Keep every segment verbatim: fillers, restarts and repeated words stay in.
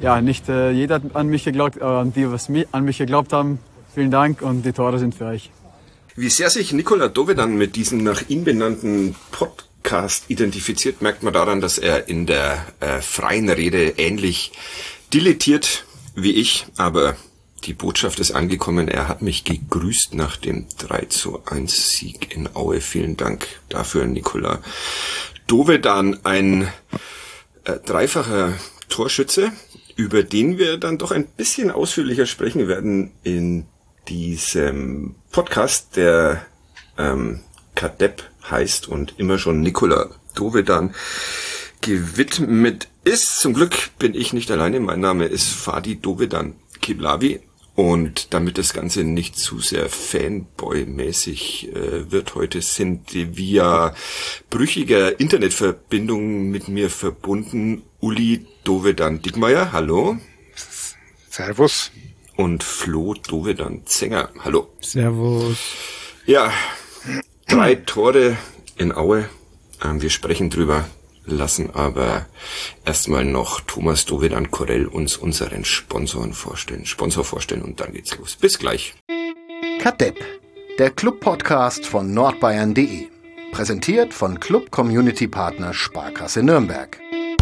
ja, nicht äh, jeder hat an mich geglaubt, aber an die, was mi- an mich geglaubt haben, vielen Dank und die Tore sind für euch. Wie sehr sich Nikola Dovedan mit diesem nach ihm benannten Podcast identifiziert, merkt man daran, dass er in der äh, freien Rede ähnlich dilettiert wie ich, aber die Botschaft ist angekommen. Er hat mich gegrüßt nach dem drei zu eins Sieg in Aue. Vielen Dank dafür, Nikola Dovedan, ein äh, dreifacher Torschütze, über den wir dann doch ein bisschen ausführlicher sprechen werden in diesem Podcast, der ähm, Kadepp heißt und immer schon Nikola Dovedan gewidmet ist. Zum Glück bin ich nicht alleine. Mein Name ist Fadi Dovedan Kiblavi. Und damit das Ganze nicht zu sehr Fanboy-mäßig äh, wird, heute sind via brüchiger Internetverbindung mit mir verbunden Uli Dovedan-Dickmeyer, hallo. Servus. Und Flo Dovedan-Zenger, hallo. Servus. Ja, drei Tore in Aue. Ähm, wir sprechen drüber. Lassen aber erstmal noch Thomas Dovedan-Korell uns unseren Sponsoren vorstellen, Sponsor vorstellen und dann geht's los. Bis gleich. Kadepp, der Club-Podcast von nordbayern punkt de. Präsentiert von Club-Community-Partner Sparkasse Nürnberg.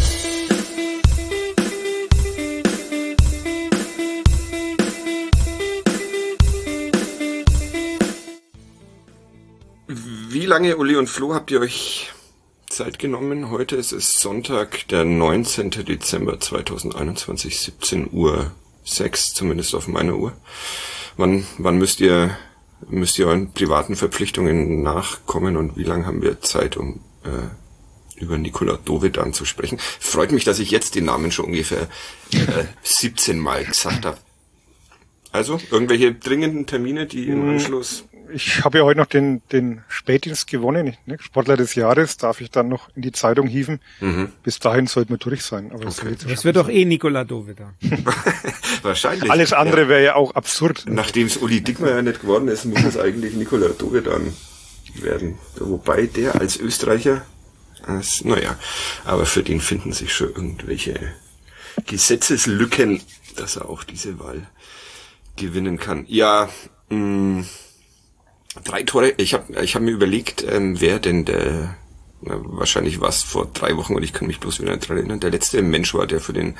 Wie lange, Uli und Flo, habt ihr euch Zeit genommen? Heute ist es Sonntag, der neunzehnten Dezember zweitausendeinundzwanzig, siebzehn Uhr sechs, zumindest auf meiner Uhr. Wann, wann müsst ihr, müsst ihr euren privaten Verpflichtungen nachkommen und wie lange haben wir Zeit, um äh, über Nikola Dovedan zu sprechen? Freut mich, dass ich jetzt den Namen schon ungefähr äh, siebzehn Mal gesagt habe. Also, irgendwelche dringenden Termine, die im Anschluss... Ich habe ja heute noch den, den Spätdienst gewonnen, ne? Sportler des Jahres, darf ich dann noch in die Zeitung hieven. Mhm. Bis dahin sollten wir durch sein. Aber okay. Das, das wird doch eh Nikola Dovedan. Wahrscheinlich. Alles andere ja. wäre ja auch absurd. Nachdem es Uli Dickmeyer nicht geworden ist, muss es eigentlich Nikola Dovedan werden. Wobei der als Österreicher, als, naja, aber für den finden sich schon irgendwelche Gesetzeslücken, dass er auch diese Wahl gewinnen kann. Ja, mh, drei Tore. Ich habe ich hab mir überlegt, ähm, wer denn der, na, wahrscheinlich war es vor drei Wochen und ich kann mich bloß wieder dran erinnern, der letzte Mensch war, der für den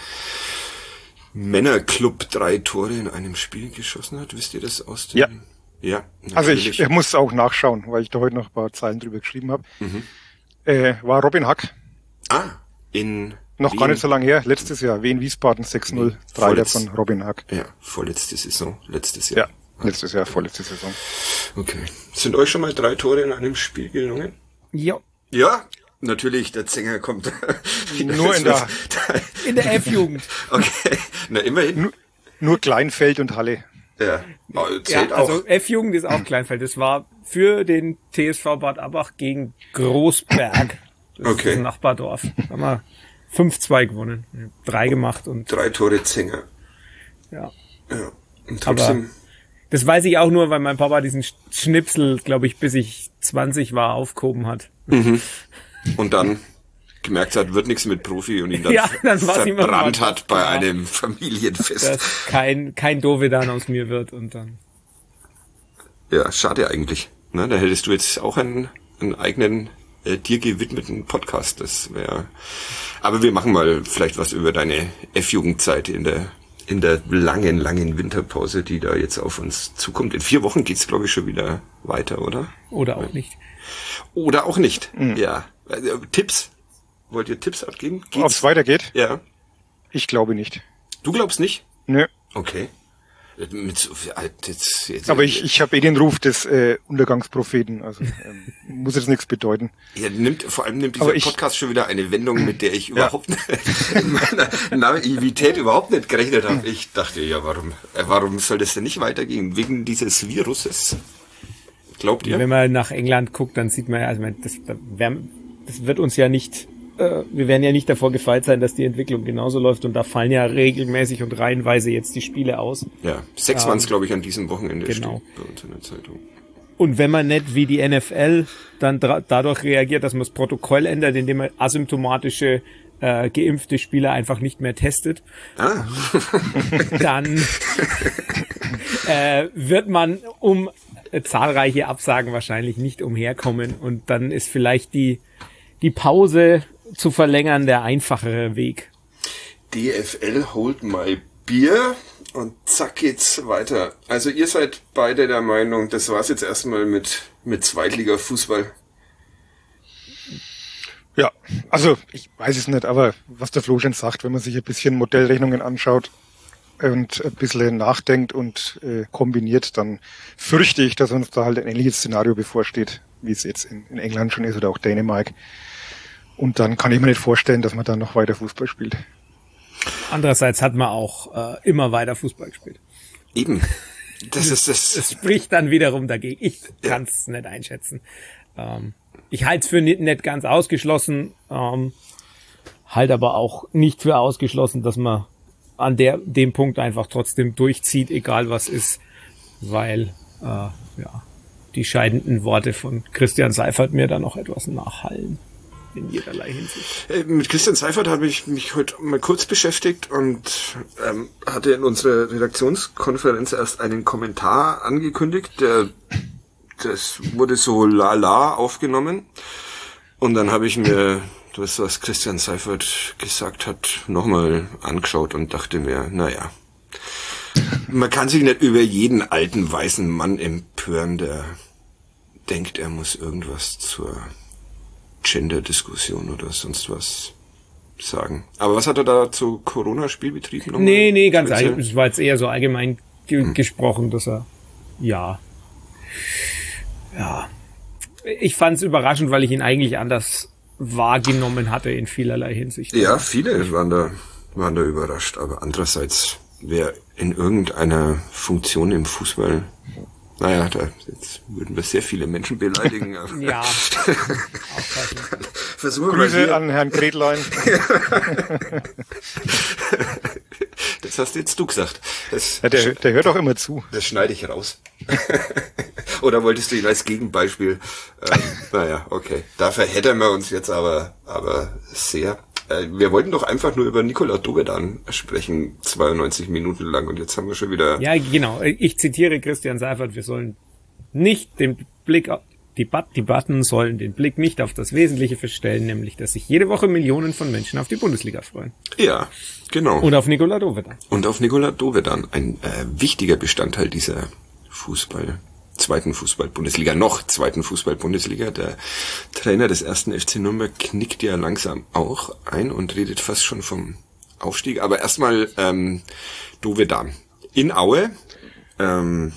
Männerclub drei Tore in einem Spiel geschossen hat. Wisst ihr das aus dem? Ja. Ja. Also ich, ich muss auch nachschauen, weil ich da heute noch ein paar Zeilen drüber geschrieben habe. Mhm. Äh, war Robin Hack. Ah, in Noch Wien. Gar nicht so lange her, letztes Jahr, Wien-Wiesbaden sechs null, drei der von Robin Hack. Ja, vorletzte Saison, letztes Jahr. Ja. Letztes Jahr, vorletzte Saison. Okay. Sind euch schon mal drei Tore in einem Spiel gelungen? Ja. Ja? Natürlich, der Zenger kommt. Nur in der, in der F-Jugend. Okay. Na, immerhin. Nur, nur Kleinfeld und Halle. Ja. Oh, zählt ja, also auch. F-Jugend ist auch Kleinfeld. Das war für den T S V Bad Abbach gegen Großberg. Das okay. ist das Nachbardorf. Da haben wir fünf zwei gewonnen. Drei gemacht und. Drei Tore Zenger. Ja. Ja. Und trotzdem. Aber das weiß ich auch nur, weil mein Papa diesen Schnipsel, glaube ich, bis ich zwanzig war, aufgehoben hat. Mhm. Und dann gemerkt hat, wird nichts mit Profi und ihn dann, ja, dann verbrannt hat bei einem Familienfest. Dass kein, kein Dovedan aus mir wird und dann. Ja, schade eigentlich. Ne, da hättest du jetzt auch einen, einen eigenen, äh, dir gewidmeten Podcast. Das wäre. Aber wir machen mal vielleicht was über deine F-Jugendzeit in der in der langen, langen Winterpause, die da jetzt auf uns zukommt. In vier Wochen geht's, glaube ich, schon wieder weiter, oder? Oder auch nicht. Oder auch nicht, mhm. ja. Also, Tipps? Wollt ihr Tipps abgeben? Ob es weitergeht? Ja. Ich glaube nicht. Du glaubst nicht? Nö. Okay. Mit so viel, jetzt, jetzt, Aber ich, ich habe eh den Ruf des äh, Untergangspropheten, also ähm, muss jetzt nichts bedeuten. Ja, nimmt, vor allem nimmt dieser ich, Podcast schon wieder eine Wendung, mit der ich ja. überhaupt nicht, in meiner Naivität überhaupt nicht gerechnet habe. Ich dachte, ja, warum, äh, warum soll das denn nicht weitergehen? Wegen dieses Viruses? Glaubt ihr? Wenn man nach England guckt, dann sieht man ja, also das, das wird uns ja nicht, äh, wir werden ja nicht davor gefeit sein, dass die Entwicklung genauso läuft und da fallen ja regelmäßig und reihenweise jetzt die Spiele aus. Ja, sechs ähm, waren es, glaube ich, an diesem Wochenende. Genau. Steht bei uns in der Zeitung. Und wenn man nicht wie die N F L dann dra- dadurch reagiert, dass man das Protokoll ändert, indem man asymptomatische äh, geimpfte Spieler einfach nicht mehr testet, Ah. dann äh, wird man um äh, zahlreiche Absagen wahrscheinlich nicht umherkommen und dann ist vielleicht die die Pause zu verlängern der einfachere Weg. D F L holt my Bier und zack geht's weiter. Also ihr seid beide der Meinung, das war's jetzt erstmal mit mit Zweitliga-Fußball. Ja, also ich weiß es nicht, aber was der Flo schon sagt, wenn man sich ein bisschen Modellrechnungen anschaut und ein bisschen nachdenkt und äh, kombiniert, dann fürchte ich, dass uns da halt ein ähnliches Szenario bevorsteht, wie es jetzt in, in England schon ist oder auch Dänemark. Und dann kann ich mir nicht vorstellen, dass man dann noch weiter Fußball spielt. Andererseits hat man auch äh, immer weiter Fußball gespielt. Eben. Das ist das. Das spricht dann wiederum dagegen. Ich Ja. kann es nicht einschätzen. Ähm, ich halte es für nicht, nicht ganz ausgeschlossen, ähm, halte aber auch nicht für ausgeschlossen, dass man an der dem Punkt einfach trotzdem durchzieht, egal was ist, weil äh, ja die scheidenden Worte von Christian Seifert mir da noch etwas nachhallen. In jederlei Hinsicht. Äh, Mit Christian Seifert habe ich mich heute mal kurz beschäftigt und ähm, hatte in unserer Redaktionskonferenz erst einen Kommentar angekündigt, der das wurde so lala aufgenommen und dann habe ich mir das, was Christian Seifert gesagt hat, nochmal angeschaut und dachte mir, naja, man kann sich nicht über jeden alten weißen Mann empören, der denkt, er muss irgendwas zur Gender-Diskussion oder sonst was sagen. Aber was hat er da zu Corona-Spielbetrieb nochmal? Nee, nee, ganz speziell? allgemein. Es war jetzt eher so allgemein ge Hm. gesprochen, dass er, ja, ja. Ich fand es überraschend, weil ich ihn eigentlich anders wahrgenommen hatte in vielerlei Hinsicht. Ja, viele waren da, waren da überrascht, aber andererseits, wer in irgendeiner Funktion im Fußball, naja, da jetzt würden wir sehr viele Menschen beleidigen. Aber Ja, aufpassen. versuchen wir Grüße hier. an Herrn Gretlein. Das hast jetzt du gesagt. Das, Ja, der, der hört auch immer zu. das schneide ich raus. Oder wolltest du ihn als Gegenbeispiel? Ähm, naja, okay. Da verheddern wir uns jetzt aber, aber sehr. Äh, wir wollten doch einfach nur über Nikola Dovedan sprechen, zweiundneunzig Minuten lang, und jetzt haben wir schon wieder... Ja, genau. Ich zitiere Christian Seifert, wir sollen nicht den Blick auf die Bat- die Button sollen den Blick nicht auf das Wesentliche verstellen, nämlich, dass sich jede Woche Millionen von Menschen auf die Bundesliga freuen. Ja, genau. Und auf Nikola Dovedan. Und auf Nikola Dovedan, ein äh, wichtiger Bestandteil dieser Fußball, zweiten Fußball-Bundesliga, noch zweiten Fußball-Bundesliga. Der Trainer des ersten F C Nürnberg knickt ja langsam auch ein und redet fast schon vom Aufstieg. Aber erstmal ähm, Dovedan. In Aue ähm,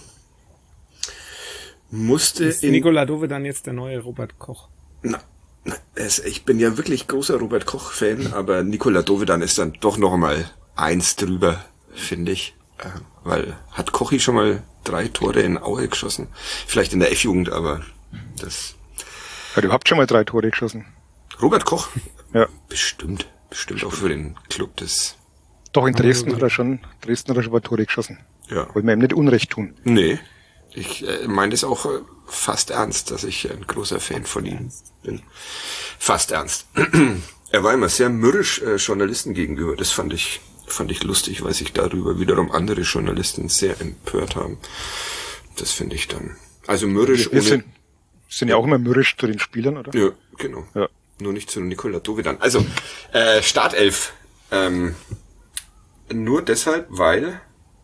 musste Ist in... Nikola Dovedan jetzt der neue Robert Koch? Na, na, es, ich bin ja wirklich großer Robert Koch-Fan, aber Nikola Dovedan ist dann doch noch mal eins drüber, finde ich. Äh, weil, hat Kochi schon mal drei Tore in Aue geschossen? Vielleicht in der F-Jugend, aber das... Hat überhaupt schon mal drei Tore geschossen? Robert Koch? Ja. Bestimmt. Bestimmt auch für den Club des... Doch, in Dresden hat er schon, Dresden hat er schon mal Tore geschossen. Ja. Wollen wir ihm nicht Unrecht tun. Nee. Ich äh, meine das auch äh, fast ernst, dass ich ein großer Fan von ihm bin. Fast ernst. Er war immer sehr mürrisch äh, Journalisten gegenüber. Das fand ich fand ich lustig, weil sich darüber wiederum andere Journalisten sehr empört haben. Das finde ich dann... Also mürrisch Wir ohne... sind, sind ja auch immer mürrisch zu den Spielern, oder? Ja, genau. Ja. Nur nicht zu Nikola Dovedan. Also, äh, Startelf. Ähm, nur deshalb, weil...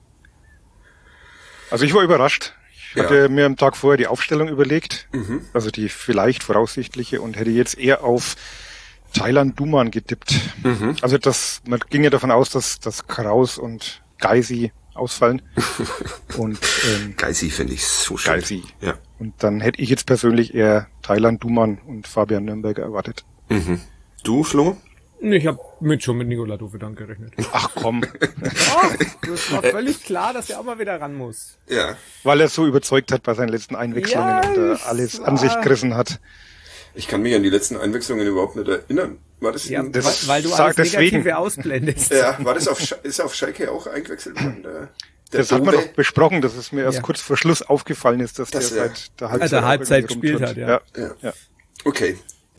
Also ich war überrascht. Ich Ja. hatte mir am Tag vorher die Aufstellung überlegt, Mhm. also die vielleicht voraussichtliche, und hätte jetzt eher auf Thailand Duman getippt. Mhm. Also das, man ging ja davon aus, dass, dass Kraus und Geisi ausfallen. und ähm, Geisi finde ich so schön. Geisi. Ja. Und dann hätte ich jetzt persönlich eher Thailand Duman und Fabian Nürnberger erwartet. Mhm. Du, Flo? Ich habe mit schon mit Nikola Dovedan gerechnet. Ach komm, Oh, das war völlig klar, dass er auch mal wieder ran muss. Ja. weil er so überzeugt hat bei seinen letzten Einwechslungen Ja, und er das alles war- an sich gerissen hat. Ich kann mich an die letzten Einwechslungen überhaupt nicht erinnern. War das, Ja, in, das- weil, weil du sag alles deswegen. Negative ausblendest. ja, war das auf, Sch- ist auf Schalke auch eingewechselt worden? Der, der Das hat man Dove? doch besprochen, dass es mir erst Ja. kurz vor Schluss aufgefallen ist, dass Das, der ja. seit der Halbzeit, der Halbzeit auch irgendwie gespielt rumturnt. hat, ja. Ja. ja. Okay.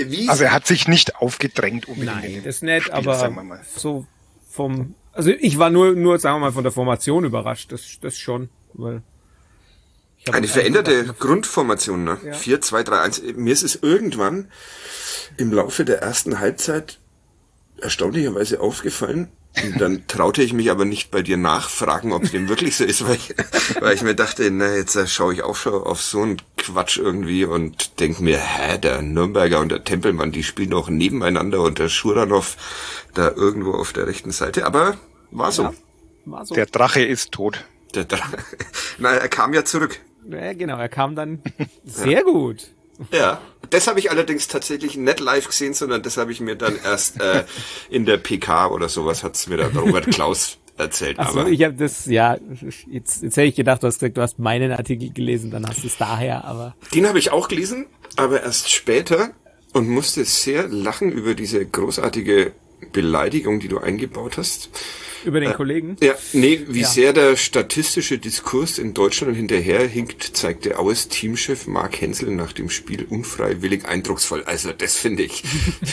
Wie Also er hat sich nicht aufgedrängt unbedingt. in Nein, dem das nicht, Spiel, aber sagen wir mal. so vom, also ich war nur, nur, sagen wir mal, von der Formation überrascht, das, das schon, weil ich hab Eine einfach veränderte gedacht, Grundformation, ne? Ja. vier zwei drei eins. Mir ist es irgendwann im Laufe der ersten Halbzeit erstaunlicherweise aufgefallen. Und dann traute ich mich aber nicht bei dir nachfragen, ob es dem wirklich so ist, weil ich, weil ich mir dachte, na, jetzt äh, schaue ich auch schon auf so einen Quatsch irgendwie und denk mir, hä, der Nürnberger und der Tempelmann, die spielen doch nebeneinander und der Schuranov da irgendwo auf der rechten Seite. Aber war so. Ja, war so. Der Drache ist tot. Der Dra- na, er kam ja zurück. Ja, genau, er kam dann sehr gut. Ja, das habe ich allerdings tatsächlich nicht live gesehen, sondern das habe ich mir dann erst äh, in der P K oder sowas hat's mir der Robert Klaus erzählt. Achso, aber ich habe das, ja, jetzt, jetzt hätte ich gedacht, du hast gesagt, du hast meinen Artikel gelesen, dann hast du es daher, aber den habe ich auch gelesen, aber erst später und musste sehr lachen über diese großartige Beleidigung, die du eingebaut hast. über den äh, Kollegen. Ja, nee, wie ja. sehr der statistische Diskurs in Deutschland hinterherhinkt, zeigte Aues Teamchef Mark Hensel nach dem Spiel unfreiwillig eindrucksvoll. Also das finde ich,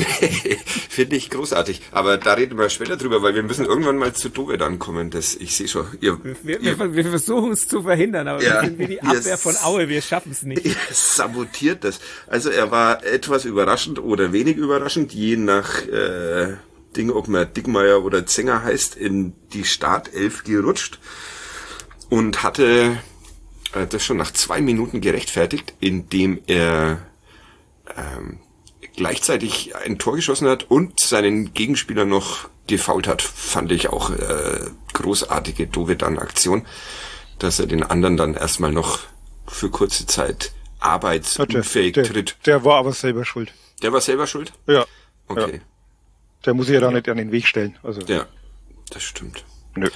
finde ich großartig. Aber da reden wir später drüber, weil wir müssen irgendwann mal zu Dovedan kommen. Das, ich sehe schon. Ihr, wir, ihr, wir, wir versuchen es zu verhindern, aber ja, wir sind wie die Abwehr von Aue, wir schaffen es nicht. Ihr sabotiert das. Also er war etwas überraschend oder wenig überraschend, je nach äh, Ding, ob man Dickmeier oder Zenger heißt, in die Startelf gerutscht und hatte äh, das schon nach zwei Minuten gerechtfertigt, indem er ähm, gleichzeitig ein Tor geschossen hat und seinen Gegenspieler noch gefoult hat. Fand ich auch äh, großartige Dovedan-Aktion, dass er den anderen dann erstmal noch für kurze Zeit arbeitsunfähig der, der, tritt. Der war aber selber schuld. Der war selber schuld? Ja. Okay. Ja. Der muss sich ja da nicht an den Weg stellen. Also, ja, das stimmt. Nö.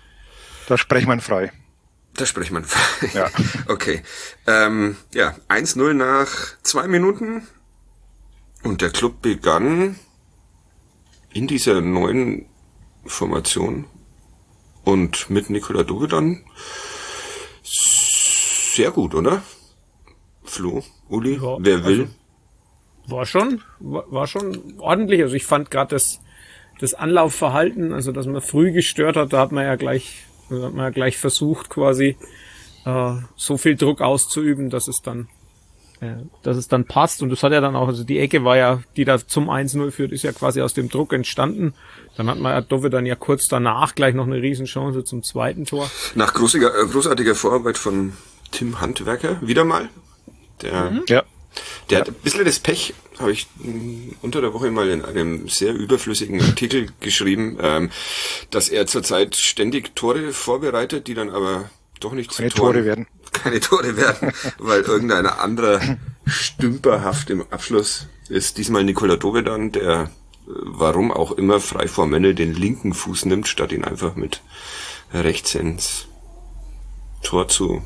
Da spricht man frei. Da spricht man frei. Ja. Okay. Ähm, ja, eins null nach zwei Minuten. Und der Club begann in dieser neuen Formation und mit Nikola Dovedan sehr gut, oder? Flo, Uli, Ja, wer will? Also War schon, war, war schon ordentlich. Also ich fand gerade das, das Anlaufverhalten, also dass man früh gestört hat, da hat man ja gleich, da hat man ja gleich versucht, quasi äh, so viel Druck auszuüben, dass es dann, äh, dass es dann passt. Und das hat ja dann auch, also die Ecke war ja, die da zum eins null führt, ist ja quasi aus dem Druck entstanden. Dann hat man ja Dove dann ja kurz danach gleich noch eine Riesenchance zum zweiten Tor. Nach großartiger, großartiger Vorarbeit von Tim Handwerker, wieder mal. Der Mhm. Ja. Der hat ein bisschen das Pech, habe ich mh, unter der Woche mal in einem sehr überflüssigen Artikel geschrieben, ähm, dass er zurzeit ständig Tore vorbereitet, die dann aber doch nicht zu Keine Toren, Tore werden. Keine Tore werden, weil irgendeiner anderer stümperhaft im Abschluss ist. Diesmal Nikola Dovedan, der äh, warum auch immer frei vor Männel den linken Fuß nimmt, statt ihn einfach mit rechts ins Tor zu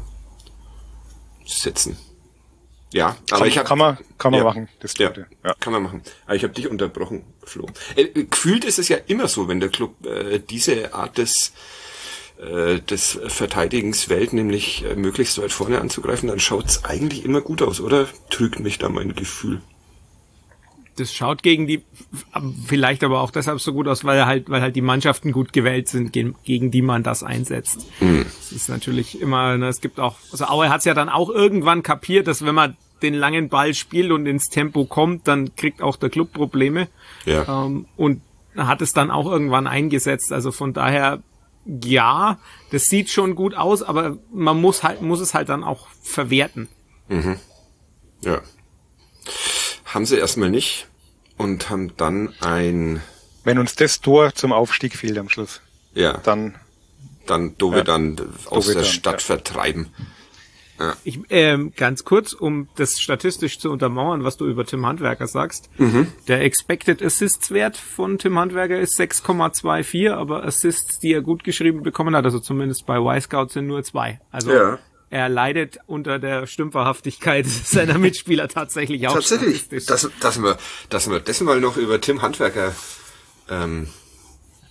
setzen. Ja, aber kann, ich hab, kann man, kann man ja, machen. Das ja, Dritte. Ja. kann man machen. Aber ich habe dich unterbrochen, Flo. Äh, gefühlt ist es ja immer so, wenn der Club äh, diese Art des äh, des Verteidigens wählt, nämlich äh, möglichst weit vorne anzugreifen, dann schaut's eigentlich immer gut aus, oder? Trügt mich da mein Gefühl. Das schaut gegen die, vielleicht aber auch deshalb so gut aus, weil halt, weil halt die Mannschaften gut gewählt sind, gegen, gegen die man das einsetzt. Mhm. Das ist natürlich immer, ne, es gibt auch, also Aue hat's ja dann auch irgendwann kapiert, dass wenn man den langen Ball spielt und ins Tempo kommt, dann kriegt auch der Club Probleme. Ja. Ähm, und hat es dann auch irgendwann eingesetzt. Also von daher, ja, das sieht schon gut aus, aber man muss halt, muss es halt dann auch verwerten. Mhm. Ja. Haben sie erstmal nicht und haben dann ein... Wenn uns das Tor zum Aufstieg fehlt am Schluss, ja, dann... Dann Dovedan ja, aus Dovedan, der Stadt ja. vertreiben. Ja. Ich, ähm, ganz kurz, um das statistisch zu untermauern, was du über Tim Handwerker sagst. Mhm. Der Expected Assists Wert von Tim Handwerker ist sechs Komma vierundzwanzig, aber Assists, die er gut geschrieben bekommen hat, also zumindest bei Y-Scout sind nur zwei. Also Ja. er leidet unter der Stümperhaftigkeit seiner Mitspieler tatsächlich auch. Tatsächlich, statistisch. dass, dass wir, dass wir das mal noch über Tim Handwerker ähm,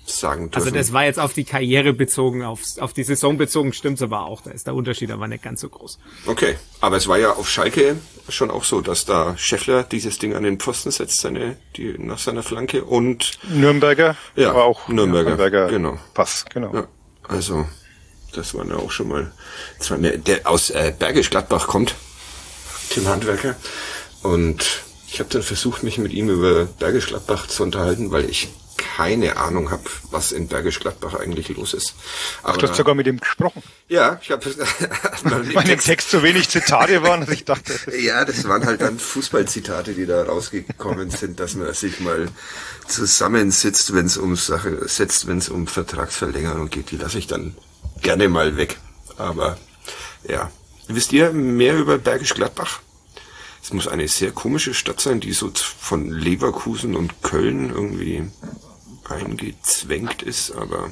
sagen dürfen. Also das war jetzt auf die Karriere bezogen, auf, auf die Saison bezogen, stimmt's aber auch. Da ist der Unterschied aber nicht ganz so groß. Okay, aber es war ja auf Schalke schon auch so, dass da Scheffler dieses Ding an den Pfosten setzt, seine, die, nach seiner Flanke und Nürnberger, ja, aber auch Nürnberger, Nürnberger genau. Pass, genau. Ja, also das waren ja auch schon mal zwei mehr. Der aus äh, Bergisch Gladbach kommt, Tim Handwerker, und ich habe dann versucht, mich mit ihm über Bergisch Gladbach zu unterhalten, weil ich keine Ahnung habe, was in Bergisch Gladbach eigentlich los ist. Aber, Ach, du hast sogar mit ihm gesprochen. Ja, ich habe weil im Text so wenig Zitate waren, dass ich dachte. Ja, das waren halt dann Fußballzitate, die da rausgekommen sind, dass man sich mal zusammensitzt, wenn es um Sache setzt, wenn es um Vertragsverlängerung geht. Die lasse ich dann gerne mal weg. Aber ja, wisst ihr mehr über Bergisch Gladbach? Es muss eine sehr komische Stadt sein, die so von Leverkusen und Köln irgendwie eingezwängt ist, aber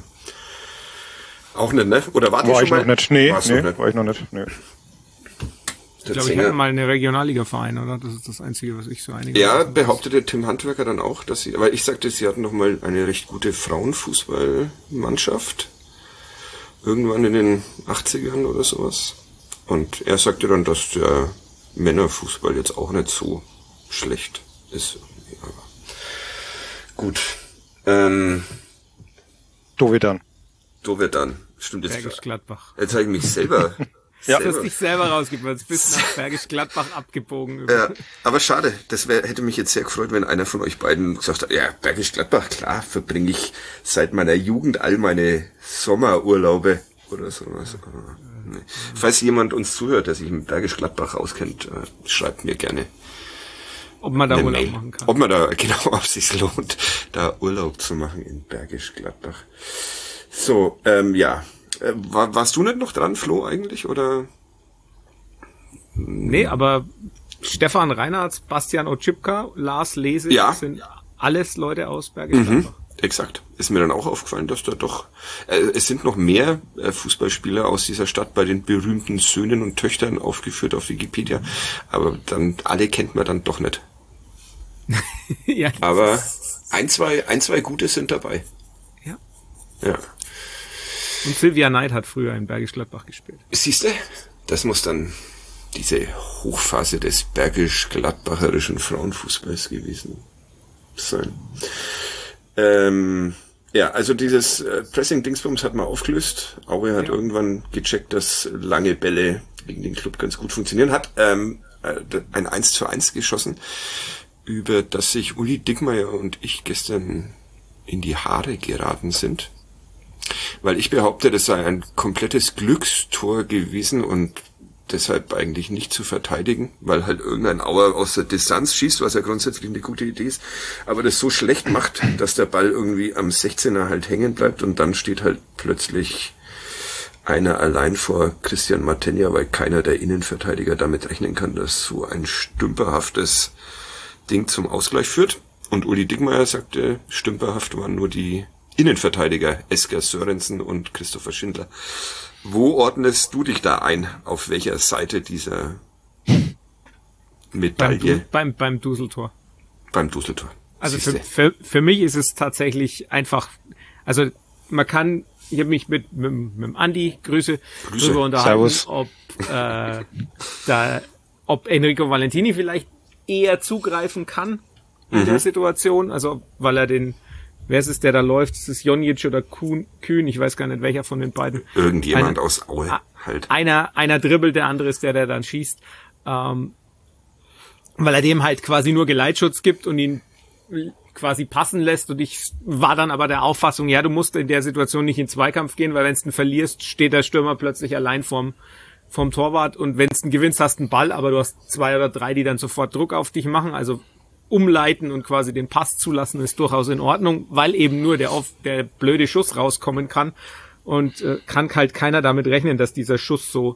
auch nicht, ne? Oder wart ihr war schon ich mal? noch nicht? Nee, War's nee noch nicht? war ich noch nicht. Nee. Ich glaube, ich hatte mal eine Regionalliga-Verein, oder? Das ist das Einzige, was ich so einige. Ja, behauptete Tim Handwerker dann auch, dass sie, aber ich sagte, sie hatten noch mal eine recht gute Frauenfußballmannschaft. Irgendwann in den achtzigern oder sowas. Und er sagte dann, dass der Männerfußball jetzt auch nicht so schlecht ist. Aber gut. Ähm, Dovedan. Dovedan. Stimmt jetzt. Bergisch Gladbach. Jetzt habe ich mich selber... Ja. Du hast dich selber rausgegeben, du bist nach Bergisch Gladbach abgebogen. Ja, aber schade. Das wär, hätte mich jetzt sehr gefreut, wenn einer von euch beiden gesagt hat, ja, Bergisch Gladbach, klar, verbringe ich seit meiner Jugend all meine Sommerurlaube oder sowas. Nee. Falls jemand uns zuhört, der sich mit Bergisch Gladbach auskennt, äh, schreibt mir gerne. Ob man da eine Urlaub Mail. machen kann. Ob man da, genau, ob es sich lohnt, da Urlaub zu machen in Bergisch Gladbach. So, ähm, ja. Äh, war, warst du nicht noch dran, Flo, eigentlich, oder? Nee, aber Stefan Reinhardt, Bastian Oczipka, Lars Lese Ja. sind alles Leute aus Bergisch Mhm, Gladbach. exakt. Ist mir dann auch aufgefallen, dass da doch, äh, es sind noch mehr äh, Fußballspieler aus dieser Stadt bei den berühmten Söhnen und Töchtern aufgeführt auf Wikipedia, aber dann, alle kennt man dann doch nicht. Ja. Aber ein, zwei, ein, zwei gute sind dabei. Ja. Ja. Und Sylvia Neid hat früher in Bergisch Gladbach gespielt. Siehste, das muss dann diese Hochphase des bergisch-gladbacherischen Frauenfußballs gewesen sein. Ähm, ja, also dieses äh, Pressing-Dingsbums hat man aufgelöst. Aue hat Ja. irgendwann gecheckt, dass lange Bälle gegen den Club ganz gut funktionieren. Hat ähm, äh, ein eins zu eins geschossen, über das sich Uli Dickmeyer und ich gestern in die Haare geraten sind. Weil ich behaupte, das sei ein komplettes Glückstor gewesen und deshalb eigentlich nicht zu verteidigen, weil halt irgendein Auer aus der Distanz schießt, was ja grundsätzlich eine gute Idee ist, aber das so schlecht macht, dass der Ball irgendwie am sechzehner halt hängen bleibt und dann steht halt plötzlich einer allein vor Christian Martenja, weil keiner der Innenverteidiger damit rechnen kann, dass so ein stümperhaftes Ding zum Ausgleich führt. Und Uli Dickmeyer sagte, stümperhaft waren nur die Innenverteidiger Esker Sörensen und Christopher Schindler. Wo ordnest du dich da ein? Auf welcher Seite dieser Medaille? Beim, beim, beim Duseltor. Beim Duseltor. Also für, Siehste. für, für mich ist es tatsächlich einfach, also man kann, ich habe mich mit, mit, mit dem Andi, Grüße, Grüße. darüber unterhalten, Servus. ob, äh, da, ob Enrico Valentini vielleicht eher zugreifen kann in Mhm. der Situation, also weil er den, wer ist es, der da läuft, ist es Jonjic oder Kuhn, Kühn, ich weiß gar nicht welcher von den beiden. Irgendjemand Einer- aus Aue Ah, halt. Einer, einer dribbelt, der andere ist der, der dann schießt. Ähm, weil er dem halt quasi nur Geleitschutz gibt und ihn quasi passen lässt. Und ich war dann aber der Auffassung, ja, du musst in der Situation nicht in Zweikampf gehen, weil wenn du ihn verlierst, steht der Stürmer plötzlich allein vorm, vom Torwart. Und wenn du ihn gewinnst, hast du einen Ball, aber du hast zwei oder drei, die dann sofort Druck auf dich machen. Also umleiten und quasi den Pass zulassen ist durchaus in Ordnung, weil eben nur der, auf, der blöde Schuss rauskommen kann. Und äh, kann halt keiner damit rechnen, dass dieser Schuss so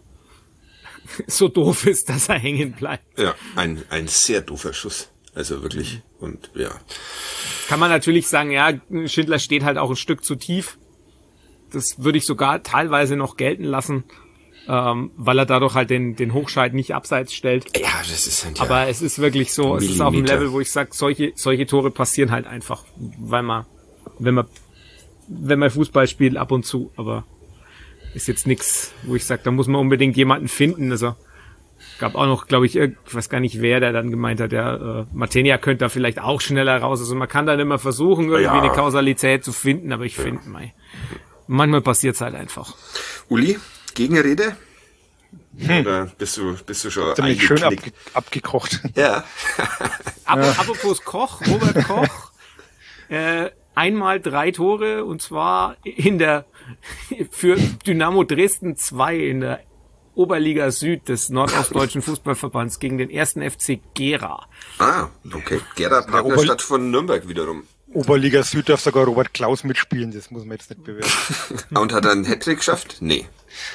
so doof ist, dass er hängen bleibt. Ja, ein, ein sehr doofer Schuss. Also wirklich. Und ja. Kann man natürlich sagen, ja, Schindler steht halt auch ein Stück zu tief. Das würde ich sogar teilweise noch gelten lassen, ähm, weil er dadurch halt den, den Hochscheit nicht abseits stellt. Ja, das ist halt ja. Aber es ist wirklich so, es ist auf einem Millimeter. Level, wo ich sage, solche, solche Tore passieren halt einfach, weil man, wenn man wenn man Fußball spielt, ab und zu, aber ist jetzt nix, wo ich sage, da muss man unbedingt jemanden finden. Also gab auch noch, glaube ich, ich weiß gar nicht, wer der dann gemeint hat, der äh, Martinia könnte da vielleicht auch schneller raus. Also man kann dann immer versuchen, irgendwie ja. eine Kausalität zu finden, aber ich ja. finde, mei, manchmal passiert's halt einfach. Uli, Gegenrede? Hm. Oder bist du, bist du schon ziemlich schön abge- abgekocht? Ja. Aber ja. Apropos Koch, Robert Koch, äh, einmal drei Tore und zwar in der für Dynamo Dresden zwei in der Oberliga Süd des Nordostdeutschen Fußballverbands gegen den ersten F C Gera. Ah, okay. Gera, Partnerstadt von Nürnberg wiederum. Oberliga Süd darf sogar Robert Klaus mitspielen, das muss man jetzt nicht bewerten. Und hat er einen Hattrick geschafft? Nee.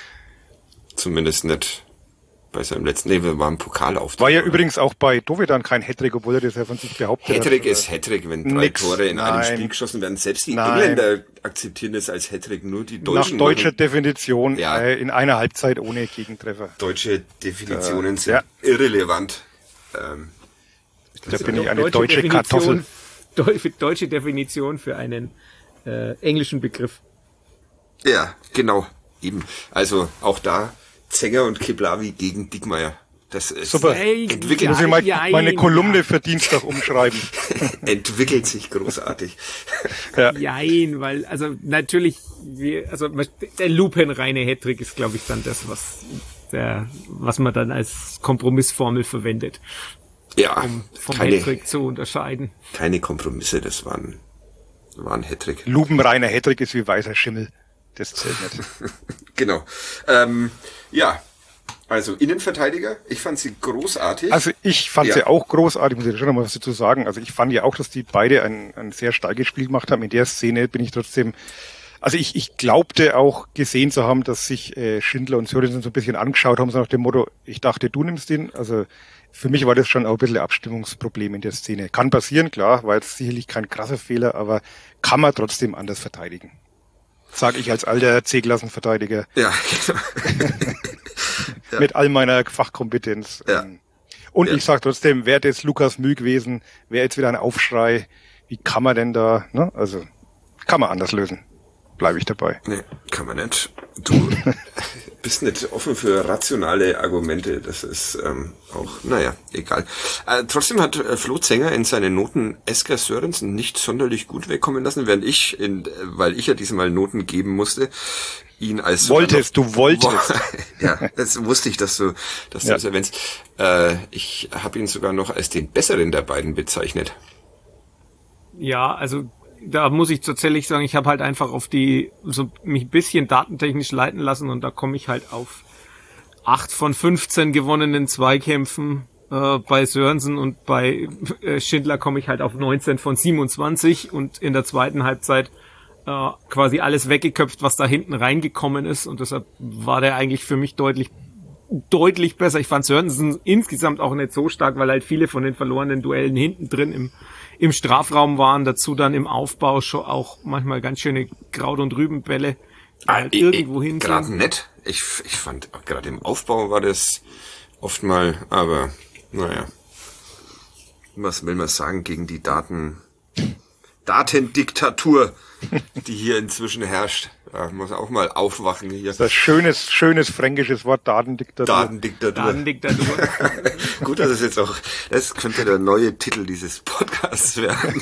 Zumindest nicht bei seinem letzten, nee, wir waren Pokalauftritt. War ja oder? Übrigens auch bei Dovedan kein Hattrick, obwohl er das ja von sich behauptet hat. Hattrick hat, ist Hattrick, wenn drei nix, Tore in nein. einem Spiel geschossen werden. Selbst die Nein. Engländer akzeptieren das als Hattrick, nur die Deutschen. Nach deutscher machen, Definition ja, äh, in einer Halbzeit ohne Gegentreffer. Deutsche Definitionen äh, sind ja. irrelevant. Ähm, da bin ich eine deutsche, deutsche Kartoffel. Deutsche Definition für einen äh, englischen Begriff. Ja, genau. Eben. Also auch da Zenger und Keblavi gegen Dickmeyer. Das ist super. Entwickelt ja, muss ich mal ja, meine ja. Kolumne für Dienstag umschreiben. Entwickelt sich großartig. Ja. Jein, weil also natürlich, wir, also der lupenreine Hattrick ist, glaube ich, dann das, was der, was man dann als Kompromissformel verwendet. Ja, um vom keine, Hattrick zu unterscheiden. Keine Kompromisse, das war ein, war ein Hattrick. Lupenreiner Hattrick ist wie weißer Schimmel. Das zählt nicht. Genau. Ähm, ja, also Innenverteidiger, ich fand sie großartig. Also ich fand ja. sie auch großartig, muss ich schon noch mal was dazu sagen. Also ich fand ja auch, dass die beide ein, ein sehr starkes Spiel gemacht haben. In der Szene bin ich trotzdem, also ich, ich glaubte auch gesehen zu haben, dass sich äh, Schindler und Sörensen so ein bisschen angeschaut haben, so nach dem Motto, ich dachte, du nimmst ihn. Also für mich war das schon auch ein bisschen ein Abstimmungsproblem in der Szene. Kann passieren, klar, war jetzt sicherlich kein krasser Fehler, aber kann man trotzdem anders verteidigen. Sag ich als alter C-Klassenverteidiger. Ja. ja. Mit all meiner Fachkompetenz. Ja. Und ja. ich sag trotzdem, wäre jetzt Lukas Mühl gewesen, wäre jetzt wieder ein Aufschrei. Wie kann man denn da, ne? Also, kann man anders lösen. Bleibe ich dabei. Nee, kann man nicht. Du bist nicht offen für rationale Argumente. Das ist ähm, auch, naja, egal. Äh, trotzdem hat äh, Flo Zenger in seinen Noten Esker Sörensen nicht sonderlich gut wegkommen lassen, während ich, in, äh, weil ich ja diesmal Noten geben musste, ihn als... Wolltest, du wolltest. Ja, das wusste ich, dass du, dass du ja. das erwähnst. Äh, ich habe ihn sogar noch als den besseren der beiden bezeichnet. Ja, also... Da muss ich tatsächlich sagen, ich habe halt einfach auf die, so mich ein bisschen datentechnisch leiten lassen und da komme ich halt auf acht von fünfzehn gewonnenen Zweikämpfen äh, bei Sörensen und bei äh, Schindler komme ich halt auf neunzehn von siebenundzwanzig und in der zweiten Halbzeit äh, quasi alles weggeköpft, was da hinten reingekommen ist und deshalb war der eigentlich für mich deutlich deutlich besser. Ich fand Sörensen insgesamt auch nicht so stark, weil halt viele von den verlorenen Duellen hinten drin im im Strafraum waren, dazu dann im Aufbau schon auch manchmal ganz schöne Kraut- und Rübenbälle ah, halt irgendwo hin. Gerade nett. Ich, ich fand, gerade im Aufbau war das oft mal, aber naja. Was will man sagen gegen die Daten, Datendiktatur, die hier inzwischen herrscht? Da muss auch mal aufwachen hier. Das schönes, schönes fränkisches Wort, Datendiktatur. Datendiktatur. Datendiktatur. Gut, dass es jetzt auch, das könnte der neue Titel dieses Podcasts werden.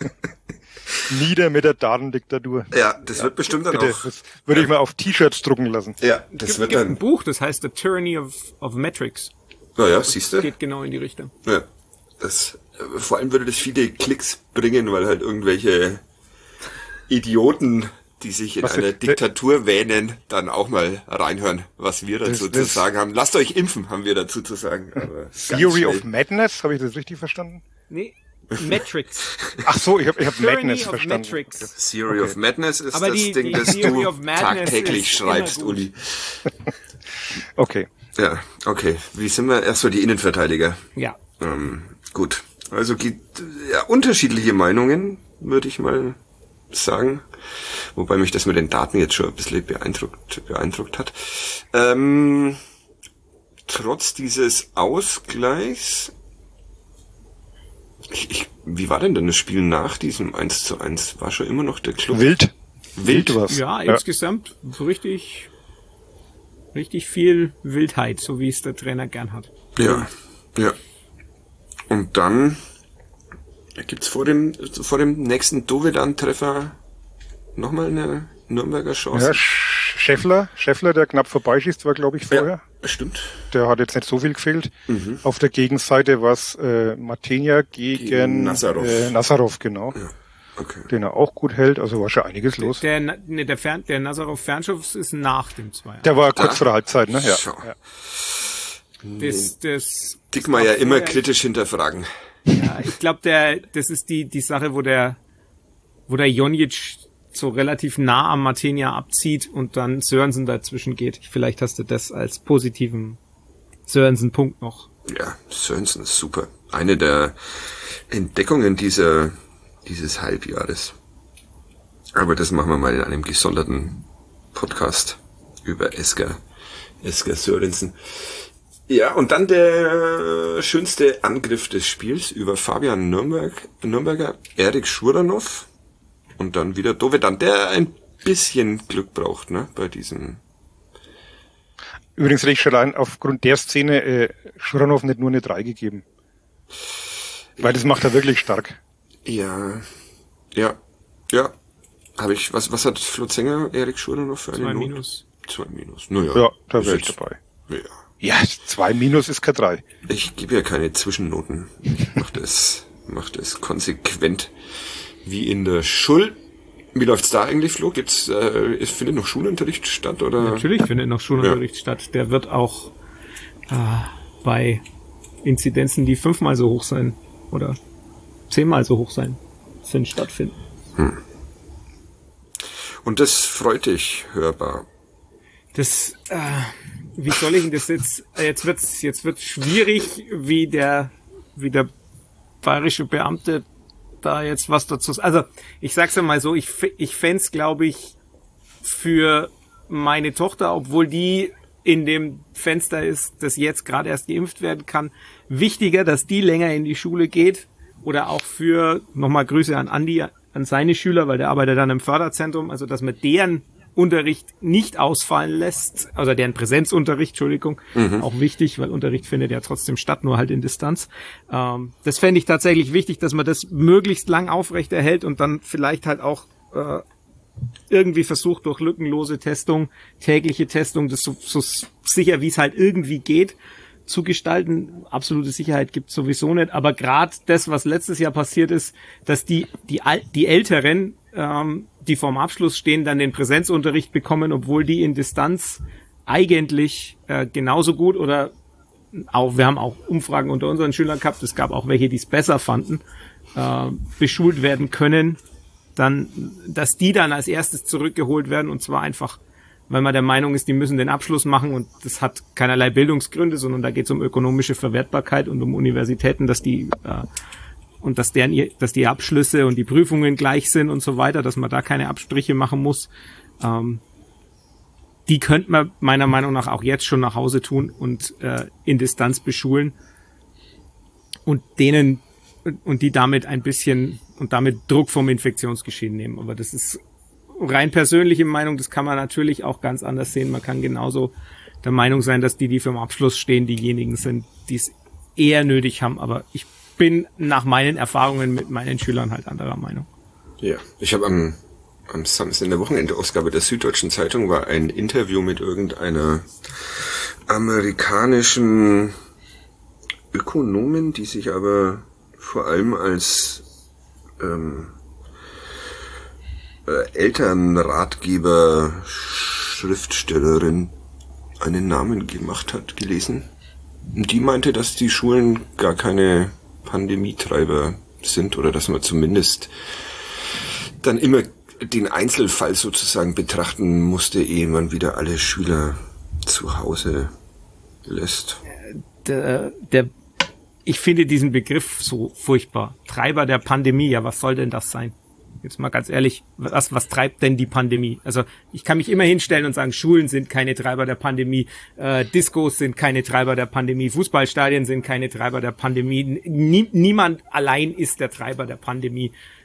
Nieder mit der Datendiktatur. Ja, das ja, wird bestimmt dann bitte, auch. Das würde ich mal auf T-Shirts drucken lassen. Ja, das gibt, wird gibt dann. ein Buch, das heißt The Tyranny of, of Metrics. Naja, siehst du. Geht genau in die Richtung. Ja, das, vor allem würde das viele Klicks bringen, weil halt irgendwelche Idioten, die sich in was einer ist, Diktatur wähnen, dann auch mal reinhören, was wir dazu das, zu das sagen haben. Lasst euch impfen, haben wir dazu zu sagen. Aber Theory of Madness, habe ich das richtig verstanden? Nee, Matrix. Ach so, ich habe ich hab Madness verstanden. Matrix. Theory okay. of Madness ist aber das die, Ding, die das Theory du tagtäglich schreibst, Uli. Okay. Ja, okay. Wie sind wir? Erst so die Innenverteidiger. Ja. Ähm, gut. Also gibt ja unterschiedliche Meinungen, würde ich mal sagen. Wobei mich das mit den Daten jetzt schon ein bisschen beeindruckt, beeindruckt hat. Ähm, trotz dieses Ausgleichs, ich, ich, wie war denn denn das Spiel nach diesem eins zu eins? War schon immer noch der Club? Wild. Wild was. Ja, Ja. insgesamt so richtig, richtig viel Wildheit, so wie es der Trainer gern hat. Ja, ja. Und dann gibt's vor dem, vor dem nächsten Dovedan-Treffer nochmal eine Nürnberger Chance. Ja, Sch- Scheffler, Scheffler, der knapp vorbeischießt, war, glaube ich, vorher. Ja, stimmt. Der hat jetzt nicht so viel gefehlt. Mhm. Auf der Gegenseite war es äh, Martinia gegen, Gegen Nazarov. Äh, Nazarov, genau. Ja, okay. Den er auch gut hält, also war schon einiges los. Der, ne, der, Fern, der Nazarov Fernschuss ist nach dem Zweier. Der war kurz Ah. vor der Halbzeit, ne? Ja. Schau. ja. Das, das, Dickmeier immer vorher- kritisch hinterfragen. Ja, ich glaube, der, das ist die, die Sache, wo der, wo der Jonjic so relativ nah am Martinia abzieht und dann Sörensen dazwischen geht. Vielleicht hast du das als positiven Sörensen-Punkt noch. Ja, Sörensen ist super. Eine der Entdeckungen dieser, dieses Halbjahres. Aber das machen wir mal in einem gesonderten Podcast über Esker, Esker Sörensen. Ja, und dann der schönste Angriff des Spiels über Fabian Nürnberg, Nürnberger, Erik Schuranov und dann wieder Dovedan, der ein bisschen Glück braucht, ne, bei diesem. Übrigens hätte ich schon allein aufgrund der Szene äh, Schuranov nicht nur eine drei gegeben. Weil das macht er wirklich stark. Ja, ja, ja. Habe ich, was, was hat Flo Zenger, Erik Schuranov für eine Zwei Note? Minus. Zwei Minus. Naja. Ja, da ist wäre ich jetzt- dabei. Ja. Ja, zwei Minus ist kein drei. Ich gebe ja keine Zwischennoten. Ich mach das, mach das konsequent wie in der Schule. Wie läuft's da eigentlich, Flo? Gibt's, äh, es findet noch Schulunterricht statt, oder? Natürlich findet noch Schulunterricht Ja. statt. Der wird auch äh, bei Inzidenzen, die fünfmal so hoch sein oder zehnmal so hoch sein, sind stattfinden. Und das freut dich hörbar. Das, äh, wie soll ich denn das jetzt, äh, jetzt wird's, jetzt wird's schwierig, wie der, wie der bayerische Beamte da jetzt was dazu, also, ich sag's ja mal so, ich, f- ich fänd's, glaube ich, für meine Tochter, obwohl die in dem Fenster ist, das jetzt gerade erst geimpft werden kann, wichtiger, dass die länger in die Schule geht oder auch für, nochmal Grüße an Andi, an seine Schüler, weil der arbeitet dann im Förderzentrum, also dass man deren Unterricht nicht ausfallen lässt, also deren Präsenzunterricht, Entschuldigung, auch wichtig, weil Unterricht findet ja trotzdem statt, nur halt in Distanz. Ähm, das fände ich tatsächlich wichtig, dass man das möglichst lang aufrechterhält und dann vielleicht halt auch äh, irgendwie versucht, durch lückenlose Testung, tägliche Testung, das so, so sicher wie es halt irgendwie geht, zu gestalten. Absolute Sicherheit gibt es sowieso nicht, aber gerade das, was letztes Jahr passiert ist, dass die die Al- die Älteren, ähm, die vorm Abschluss stehen, dann den Präsenzunterricht bekommen, obwohl die in Distanz eigentlich äh, genauso gut oder auch, wir haben auch Umfragen unter unseren Schülern gehabt, es gab auch welche, die es besser fanden, äh, beschult werden können, dann, dass die dann als erstes zurückgeholt werden und zwar einfach, weil man der Meinung ist, die müssen den Abschluss machen und das hat keinerlei Bildungsgründe, sondern da geht es um ökonomische Verwertbarkeit und um Universitäten, dass die äh, und dass deren, dass die Abschlüsse und die Prüfungen gleich sind und so weiter, dass man da keine Abstriche machen muss. Ähm, die könnte man meiner Meinung nach auch jetzt schon nach Hause tun und äh, in Distanz beschulen und denen und die damit ein bisschen und damit Druck vom Infektionsgeschehen nehmen. Aber das ist rein persönliche Meinung, das kann man natürlich auch ganz anders sehen. Man kann genauso der Meinung sein, dass die, die für den Abschluss stehen, diejenigen sind, die es eher nötig haben. Aber ich bin nach meinen Erfahrungen mit meinen Schülern halt anderer Meinung. Ja, ich habe am, am Samstag in der Wochenendausgabe der Süddeutschen Zeitung war ein Interview mit irgendeiner amerikanischen Ökonomin, die sich aber vor allem als ähm, äh, Elternratgeber, Schriftstellerin einen Namen gemacht hat, gelesen. Und die meinte, dass die Schulen gar keine Pandemietreiber sind oder dass man zumindest dann immer den Einzelfall sozusagen betrachten musste, ehe man wieder alle Schüler zu Hause lässt. Der, der, ich finde diesen Begriff so furchtbar. Treiber der Pandemie, ja, was soll denn das sein? Jetzt mal ganz ehrlich, was, was treibt denn die Pandemie? Also ich kann mich immer hinstellen und sagen, Schulen sind keine Treiber der Pandemie, äh, Discos sind keine Treiber der Pandemie, Fußballstadien sind keine Treiber der Pandemie. Nie, niemand allein ist der Treiber der Pandemie.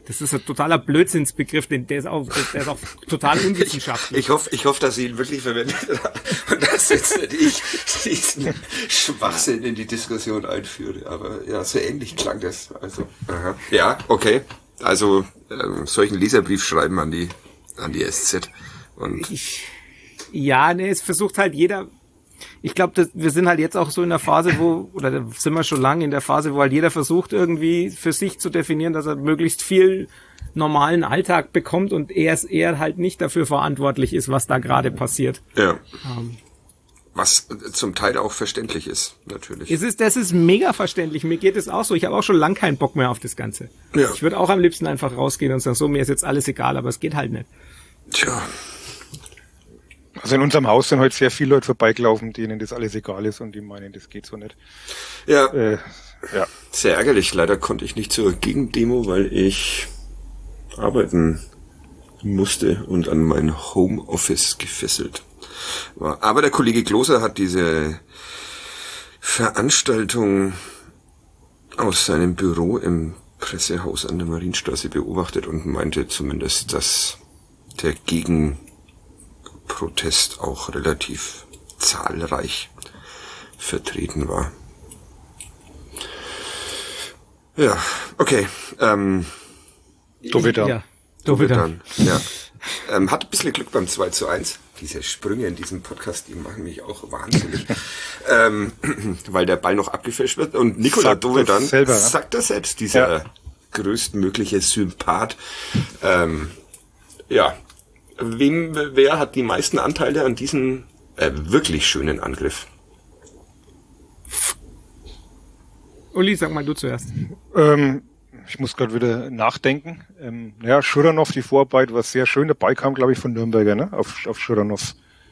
Das ist ein totaler Blödsinnsbegriff, den, der ist auch, der ist auch total unwissenschaftlich. Ich, ich hoffe, ich hoffe, dass sie ihn wirklich verwendet und dass jetzt nicht ich diesen Schwachsinn in die Diskussion einführe. Aber ja, so ähnlich klang das. Also, aha. Ja, okay. Also, ähm, solchen Leserbrief schreiben an die, an die S Z. Und ich, ja, nee, es versucht halt jeder. Ich glaube, wir sind halt jetzt auch so in der Phase, wo, oder da sind wir schon lange in der Phase, wo halt jeder versucht irgendwie für sich zu definieren, dass er möglichst viel normalen Alltag bekommt und er ist eher halt nicht dafür verantwortlich ist, was da gerade passiert. ja. Ähm, Was zum Teil auch verständlich ist, natürlich. es ist, das ist mega verständlich. Mir geht es auch so. Ich habe auch schon lang keinen Bock mehr auf das Ganze. Ja. Ich würde auch am liebsten einfach rausgehen und sagen, so, mir ist jetzt alles egal, aber es geht halt nicht. Tja. Also in unserem Haus sind heute sehr viele Leute vorbeigelaufen, denen das alles egal ist und die meinen, das geht so nicht. Ja, Äh, ja. sehr ärgerlich. Leider konnte ich nicht zur Gegendemo, weil ich arbeiten musste und an mein Homeoffice gefesselt war. Aber der Kollege Gloser hat diese Veranstaltung aus seinem Büro im Pressehaus an der Marienstraße beobachtet und meinte zumindest, dass der Gegenprotest auch relativ zahlreich vertreten war. Ja, okay. Ähm, Dovedan. Ja, Dovedan. Ja. Ähm, hat ein bisschen Glück beim zwei zu eins. Diese Sprünge in diesem Podcast, die machen mich auch wahnsinnig. ähm, weil der Ball noch abgefälscht wird. Und Nikola Sagt Dovedan das selber, ne? sagt das selbst, dieser Ja. größtmögliche Sympath. Ähm, ja. Wem, wer hat die meisten Anteile an diesem äh, wirklich schönen Angriff? Uli, sag mal du zuerst. Ähm, ich muss gerade wieder nachdenken. Ähm, ja, Schuranov, die Vorarbeit war sehr schön. Der Ball kam, glaube ich, von Nürnberger, ne? Auf, auf Schuranov.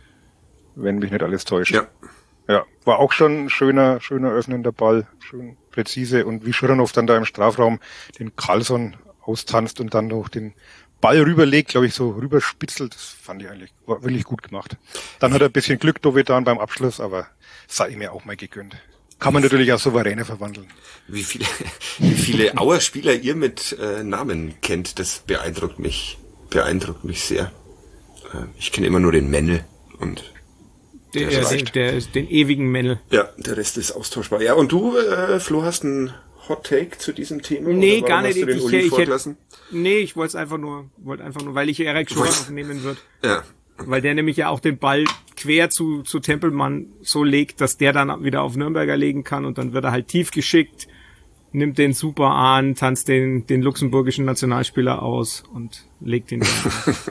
Wenn mich nicht alles täuscht. Ja. Ja, war auch schon ein schöner, schöner öffnender Ball. Schön präzise. Und wie Schuranov dann da im Strafraum den Carlson austanzt und dann noch den Ball rüberlegt, glaube ich, so rüberspitzelt. Das fand ich eigentlich, war wirklich gut gemacht. Dann hat er ein bisschen Glück, Dovedan, beim Abschluss, aber sei ihm ja auch mal gegönnt. Kann man natürlich auch souveräner verwandeln. Wie viele, wie viele Auer Spieler ihr mit äh, Namen kennt, das beeindruckt mich, beeindruckt mich sehr. Äh, ich kenne immer nur den Männel und Der, Der der, reicht. der, der, den ewigen Männel. ja, der Rest ist austauschbar. Ja, und du, äh, Flo, hast einen Hot Take zu diesem Thema? Nee, Oder gar warum nicht. Hast du den Ich- Uli ich hätte- vorgelassen? Nee, ich wollte es einfach nur, wollte einfach nur, weil ich Erik Schuranov nehmen würde. Ja. Weil der nämlich ja auch den Ball quer zu, zu Tempelmann so legt, dass der dann wieder auf Nürnberger legen kann und dann wird er halt tief geschickt, nimmt den super an, tanzt den, den luxemburgischen Nationalspieler aus und legt ihn dann.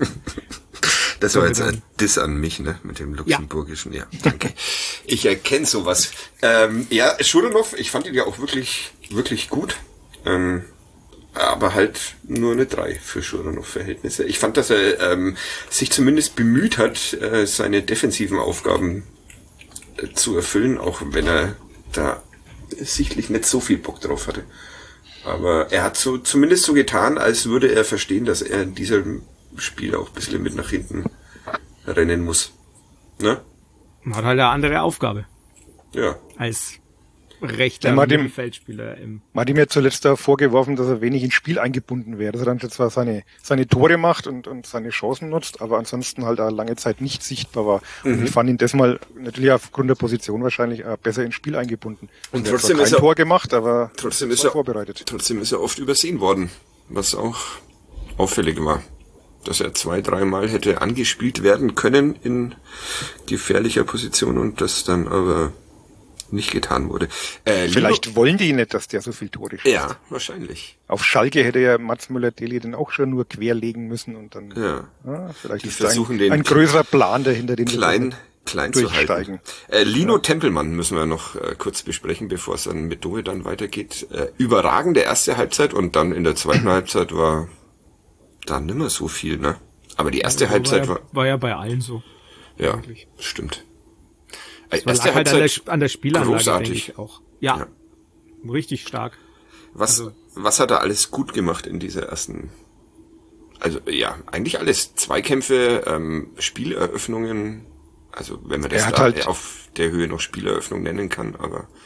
Das war Können jetzt wir ein Diss an mich, ne, mit dem luxemburgischen. Ja, danke. Ich erkenne sowas. Ähm, ja, Schuranov, ich fand ihn ja auch wirklich, wirklich gut. Ähm, aber halt nur eine drei für Schuranov-Verhältnisse. Ich fand, dass er ähm, sich zumindest bemüht hat, äh, seine defensiven Aufgaben äh, zu erfüllen, auch wenn er da sichtlich nicht so viel Bock drauf hatte. Aber er hat so zumindest so getan, als würde er verstehen, dass er in diesem Spiel auch ein bisschen mit nach hinten rennen muss. Ne? Hat halt eine andere Aufgabe Ja. als rechter Ja, man hat dem- Mittelfeldspieler im. Man hat ihm ja zuletzt da vorgeworfen, dass er wenig ins Spiel eingebunden wäre. Dass er dann zwar seine, seine Tore macht und, und seine Chancen nutzt, aber ansonsten halt auch lange Zeit nicht sichtbar war. Und ich fand ihn das mal natürlich aufgrund der Position wahrscheinlich auch besser ins Spiel eingebunden. Und er hat trotzdem zwar ist kein er- Tor gemacht, aber Trotzdem war ist er vorbereitet. Trotzdem ist er oft übersehen worden, was auch auffällig war. Dass er zwei, dreimal hätte angespielt werden können in gefährlicher Position und das dann aber nicht getan wurde. Äh, Vielleicht Lino, wollen die nicht, dass der so viel Tore schießt. ja, wahrscheinlich. Auf Schalke hätte ja Mats Müller-Deli den auch schon nur querlegen müssen und dann Ja. ja, vielleicht Die ist da versuchen ein, den ein größerer Plan dahinter, den Klein, klein zu halten. durchsteigen. Äh, Lino Tempelmann müssen wir noch äh, kurz besprechen, bevor es dann mit Dove dann weitergeht. Äh, überragende erste Halbzeit und dann in der zweiten Halbzeit war da nimmer so viel, ne? Aber die erste Halbzeit war, war, ja, war ja bei allen so. ja, eigentlich. stimmt. Äh, Das lag halt an der, an der Spielanlage, großartig. denke ich auch. Ja, Ja. richtig stark. Was, Also- was hat er alles gut gemacht in dieser ersten? Also ja, eigentlich alles. Zweikämpfe, ähm, Spieleröffnungen. Also wenn man das Er hat da halt- auf der Höhe noch Spieleröffnung nennen kann, aber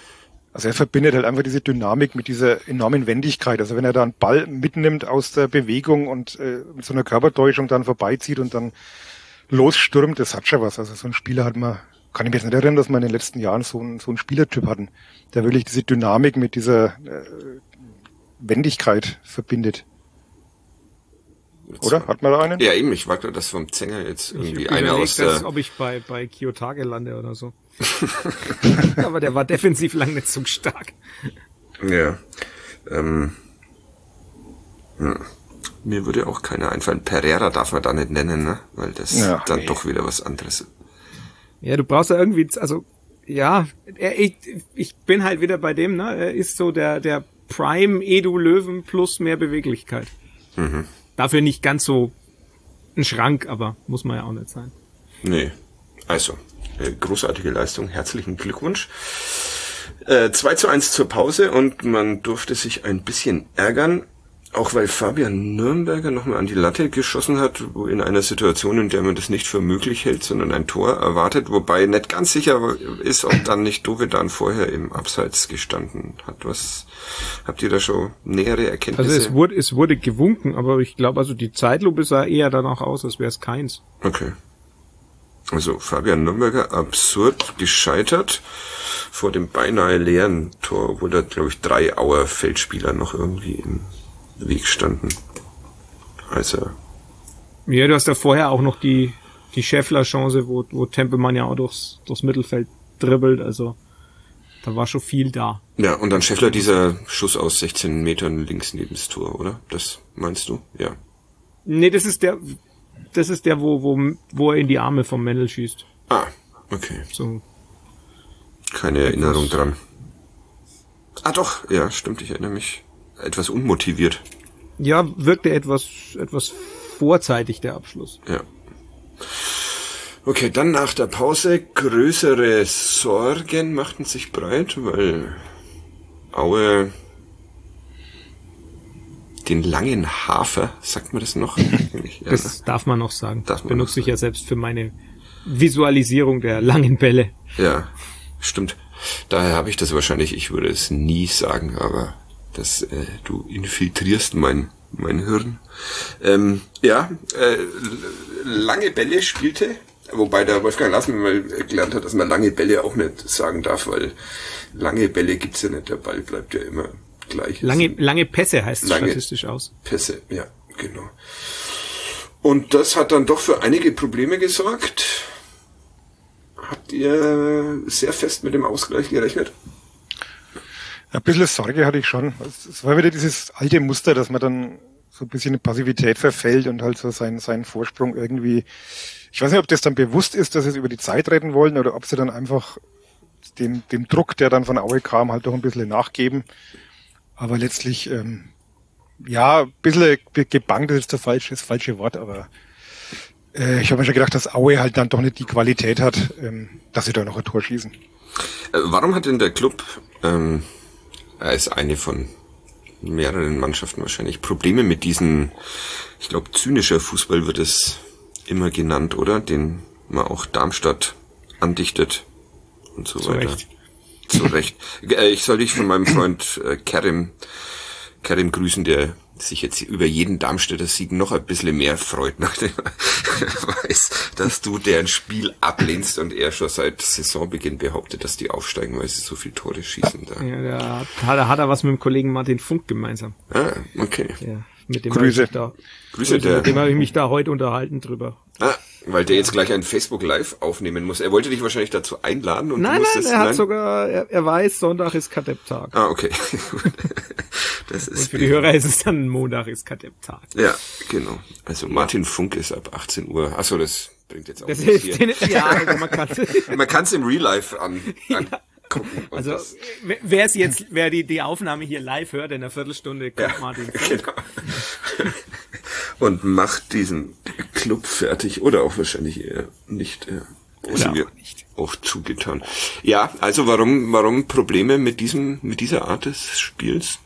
Also er verbindet halt einfach diese Dynamik mit dieser enormen Wendigkeit. Also wenn er da einen Ball mitnimmt aus der Bewegung und äh, mit so einer Körpertäuschung dann vorbeizieht und dann losstürmt, das hat schon was. Also so ein Spieler hat man, kann ich mich jetzt nicht erinnern, dass wir in den letzten Jahren so einen, so einen Spielertyp hatten, der wirklich diese Dynamik mit dieser äh, Wendigkeit verbindet. Oder? Hat man da einen? Ja, eben. Ich warte, dass vom Zänger jetzt irgendwie ich einer aus der... ob ich bei, bei Kiyotake lande oder so. Aber der war defensiv lang nicht so stark. Ja. Ähm, ja. Mir würde auch keiner einfallen. Pereira darf man da nicht nennen, ne? Weil das ja, dann nee. doch wieder was anderes. Ja, du brauchst ja irgendwie, also, ja, er, ich, ich bin halt wieder bei dem, ne? Er ist so der, der Prime Edu Löwen plus mehr Beweglichkeit. Mhm. Dafür nicht ganz so ein Schrank, aber muss man ja auch nicht sein. Nee. Also, äh, großartige Leistung. Herzlichen Glückwunsch. Äh, zwei zu eins zur Pause und man durfte sich ein bisschen ärgern, auch weil Fabian Nürnberger nochmal an die Latte geschossen hat, wo in einer Situation, in der man das nicht für möglich hält, sondern ein Tor erwartet, wobei nicht ganz sicher ist, ob dann nicht Dovedan vorher im Abseits gestanden hat. Was habt ihr da schon nähere Erkenntnisse? Also es wurde, es wurde gewunken, aber ich glaube, also die Zeitlupe sah eher danach aus, als wäre es keins. Okay. Also Fabian Nürnberger absurd gescheitert vor dem beinahe leeren Tor, obwohl da, glaube ich, drei Auer Feldspieler noch irgendwie im Weg standen. Also. Ja, du hast ja vorher auch noch die, die Scheffler-Chance, wo, wo Tempelmann ja auch durchs, durchs Mittelfeld dribbelt, also da war schon viel da. Ja, und dann Scheffler dieser Schuss aus sechzehn Metern links neben das Tor, oder? Das meinst du? Ja. Nee, das ist der, das ist der, wo, wo, wo er in die Arme vom Mendel schießt. Ah, okay. So. Keine Erinnerung dran. Ah doch, ja, stimmt, ich erinnere mich. Etwas unmotiviert. Ja, wirkte etwas, etwas vorzeitig, der Abschluss. Ja. Okay, dann nach der Pause größere Sorgen machten sich breit, weil Aue den langen Hafer, sagt man das noch? Ja, das ne? darf man noch sagen. Darf man Benutze noch ich ja selbst für meine Visualisierung der langen Bälle. Ja, stimmt. Daher habe ich das wahrscheinlich, ich würde es nie sagen, aber das, äh, du infiltrierst mein, mein Hirn. Ähm, ja, äh, lange Bälle spielte, wobei der Wolfgang Lassmann mal gelernt hat, dass man lange Bälle auch nicht sagen darf, weil lange Bälle gibt's ja nicht, der Ball bleibt ja immer gleich. Lange, lange Pässe heißt es lange statistisch aus. Pässe, ja, genau. Und das hat dann doch für einige Probleme gesorgt. Habt ihr sehr fest mit dem Ausgleich gerechnet? Ein bisschen Sorge hatte ich schon. Es war wieder dieses alte Muster, dass man dann so ein bisschen in Passivität verfällt und halt so seinen, seinen Vorsprung irgendwie, ich weiß nicht, ob das dann bewusst ist, dass sie es über die Zeit retten wollen oder ob sie dann einfach dem, dem Druck, der dann von Aue kam, halt doch ein bisschen nachgeben. Aber letztlich, ähm, ja, ein bisschen gebangt ist das falsche, das falsche Wort, aber äh, ich habe mir schon gedacht, dass Aue halt dann doch nicht die Qualität hat, ähm, dass sie da noch ein Tor schießen. Äh, warum hat denn der Club, ähm, er ist eine von mehreren Mannschaften wahrscheinlich, Probleme mit diesen, ich glaube, zynischer Fußball wird es immer genannt, oder? Den man auch Darmstadt andichtet und so Zu weiter. Recht. Zu Recht. Äh, ich soll dich von meinem Freund äh, Kerim, Kerim grüßen, der sich jetzt über jeden Darmstädter Sieg noch ein bisschen mehr freut, nachdem er weiß, dass du deren Spiel ablehnst und er schon seit Saisonbeginn behauptet, dass die aufsteigen, weil sie so viel Tore schießen. Da. Ja, da hat, er, hat er was mit dem Kollegen Martin Funk gemeinsam. Ah, okay. Ja, mit dem Grüße. habe ich, da, Grüße, Grüße, der. mit dem habe ich mich da heute unterhalten drüber. Ah, weil der jetzt gleich ein Facebook Live aufnehmen muss. Er wollte dich wahrscheinlich dazu einladen und Nein, du nein, musstest, er hat nein? sogar, er, er weiß, Sonntag ist Kadepp-Tag. Ah, okay. Das Und ist für die Hörer ist es dann Montag ist Kadepp-Tag. ja, genau. Also Martin Funk ist ab achtzehn Uhr. Achso, das bringt jetzt auch Das nichts hilft hier. den, ja, also man kann Man kann es im Real Life an, angucken. und Also, das- wer es jetzt, wer die, die Aufnahme hier live hört, in einer Viertelstunde kommt Ja, Martin. genau. Und macht diesen Club fertig oder auch wahrscheinlich eher nicht. Ja. Oder auch nicht. Auch zugetan. Ja, also warum, warum Probleme mit diesem, mit dieser Art des Spiels?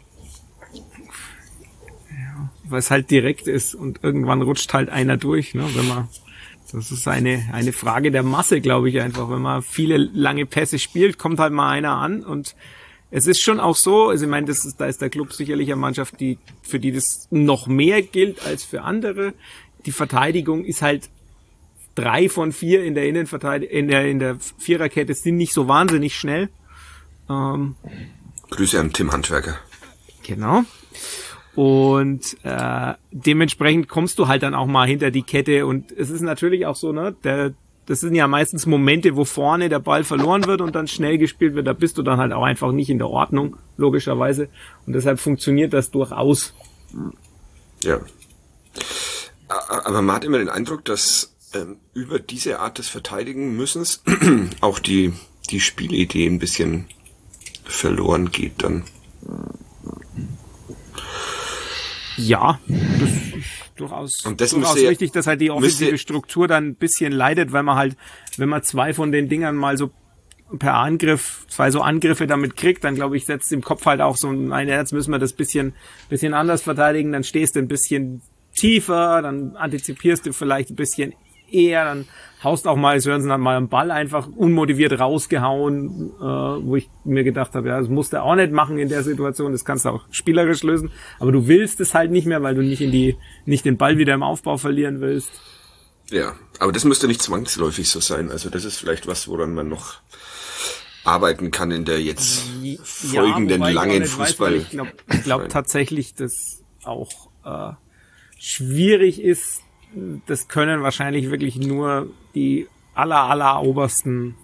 Weil es halt direkt ist und irgendwann rutscht halt einer durch, ne, wenn man, das ist eine, eine Frage der Masse, glaube ich einfach. Wenn man viele lange Pässe spielt, kommt halt mal einer an und es ist schon auch so, also ich meine, das ist, da ist der Club sicherlich eine Mannschaft, die, für die das noch mehr gilt als für andere. Die Verteidigung ist halt drei von vier in der Innenverteidigung, in der, in der Viererkette sind nicht so wahnsinnig schnell. Ähm, Grüße an Tim Handwerker. Genau. Und äh, dementsprechend kommst du halt dann auch mal hinter die Kette und es ist natürlich auch so, ne, der, das sind ja meistens Momente, wo vorne der Ball verloren wird und dann schnell gespielt wird, da bist du dann halt auch einfach nicht in der Ordnung, logischerweise. Und deshalb funktioniert das durchaus. Ja. Aber man hat immer den Eindruck, dass ähm, über diese Art des Verteidigen-Müssens auch die, die Spielidee ein bisschen verloren geht dann. Ja, das ist durchaus, und das durchaus müsste, richtig, dass halt die offensive müsste, Struktur dann ein bisschen leidet, weil man halt, wenn man zwei von den Dingern mal so per Angriff, zwei so Angriffe damit kriegt, dann glaube ich, setzt im Kopf halt auch so ein, jetzt müssen wir das bisschen, bisschen anders verteidigen, dann stehst du ein bisschen tiefer, dann antizipierst du vielleicht ein bisschen eher, dann haust auch mal, Sörensen hat mal einen Ball einfach unmotiviert rausgehauen, äh, wo ich mir gedacht habe, ja, das musst du auch nicht machen in der Situation, das kannst du auch spielerisch lösen, aber du willst es halt nicht mehr, weil du nicht in die, nicht den Ball wieder im Aufbau verlieren willst. Ja, aber das müsste nicht zwangsläufig so sein, also das ist vielleicht was, woran man noch arbeiten kann in der jetzt folgenden ja, langen ich Fußball. Weiß, ich glaube glaub tatsächlich, dass auch äh, schwierig ist. Das können wahrscheinlich wirklich nur die aller, aller obersten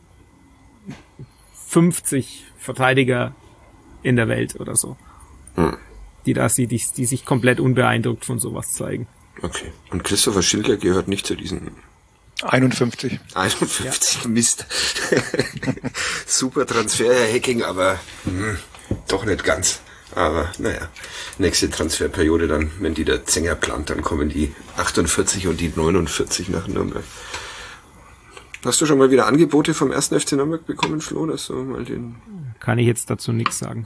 fünfzig Verteidiger in der Welt oder so. Hm. Die da die, die, die sich komplett unbeeindruckt von sowas zeigen. Okay. Und Christopher Schindler gehört nicht zu diesen einundfünfzig. einundfünfzig, ja. Mist. Super Transfer, Herr Hecking, aber mh, doch nicht ganz. Aber naja, nächste Transferperiode dann, wenn die der Zenger plant, dann kommen die achtundvierzig und die neunundvierzig nach Nürnberg. Hast du schon mal wieder Angebote vom ersten F C Nürnberg bekommen, Flo? Dass du mal den Kann ich jetzt dazu nichts sagen.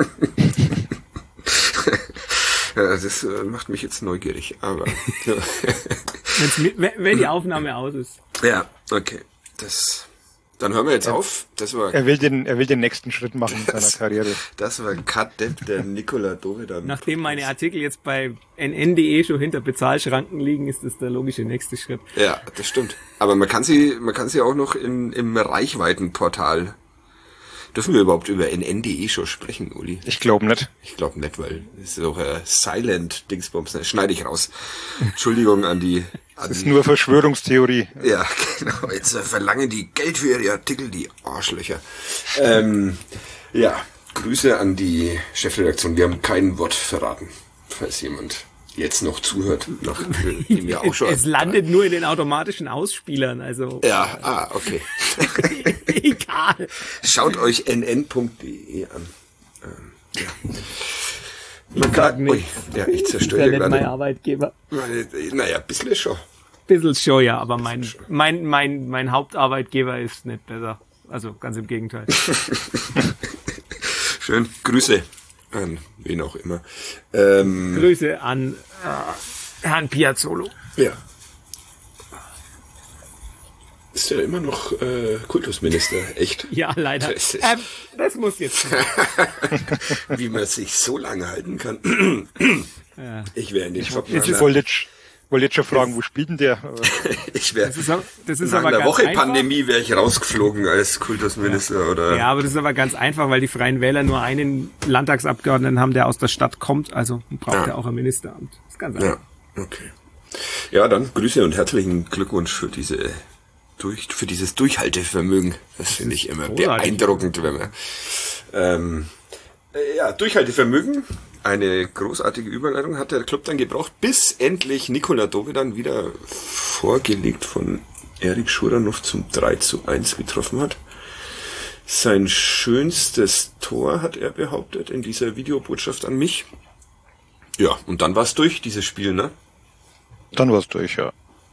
Ja, das äh, macht mich jetzt neugierig, aber ja. wenn, wenn die Aufnahme aus ist. Ja, okay. Das, dann hören wir jetzt er, auf. Das war, er will den, er will den nächsten Schritt machen in seiner Karriere. Das war Cut-Depp, der Nikola Dovedan. Nachdem meine Artikel jetzt bei N N punkt de schon hinter Bezahlschranken liegen, ist das der logische nächste Schritt. Ja, das stimmt. Aber man kann sie, man kann sie auch noch in, im Reichweitenportal. Dürfen wir überhaupt über N N punkt de schon sprechen, Uli? Ich glaube nicht. Ich glaube nicht, weil das ist auch ein Silent-Dingsbums. Das schneide ich raus. Entschuldigung an die... An das ist nur Verschwörungstheorie. Ja, genau. Jetzt äh, verlangen die Geld für ihre Artikel, die Arschlöcher. Ähm, ja, Grüße an die Chefredaktion. Wir haben kein Wort verraten, falls jemand jetzt noch zuhört. Noch, die mir auch schon es landet nur in den automatischen Ausspielern, also... Ja, ah, okay. Egal. Schaut euch N N punkt de an. Ähm, ja. Man kann, ui, ja, ich zerstöre ja gerade. Mein Arbeitgeber. Naja, ein bisschen schon. Bisschen schon, ja, aber mein, mein, mein, mein Hauptarbeitgeber ist nicht besser. Also ganz im Gegenteil. Schön. Grüße an wen auch immer. Ähm, Grüße an äh, Herrn Piazzolo. Ja. Ist er immer noch äh, Kultusminister, echt? Ja, leider. Das, ist, ähm, das muss jetzt. Wie man sich so lange halten kann. Ja. Ich wäre in den Shop. Ich wollte jetzt, wollte jetzt schon fragen, wo spielt denn der? Ich wäre. Das ist, das ist nach aber einer ganz Woche einfach. Pandemie wäre ich rausgeflogen als Kultusminister, ja. oder? Ja, aber das ist aber ganz einfach, weil die Freien Wähler nur einen Landtagsabgeordneten haben, der aus der Stadt kommt. Also braucht ja. er auch ein Ministeramt. Das ist ganz einfach. Ja, okay. Ja, dann Grüße und herzlichen Glückwunsch für diese durch für dieses Durchhaltevermögen. Das finde ich immer großartig. Beeindruckend, wenn man ähm, ja, Durchhaltevermögen. Eine großartige Überleitung hat der Club dann gebraucht, bis endlich Nikola Dovedan wieder vorgelegt von Erik Schuranov zum drei zu eins getroffen hat. Sein schönstes Tor, hat er behauptet, in dieser Videobotschaft an mich. Ja, und dann war es durch, dieses Spiel, ne? Dann war es durch, ja.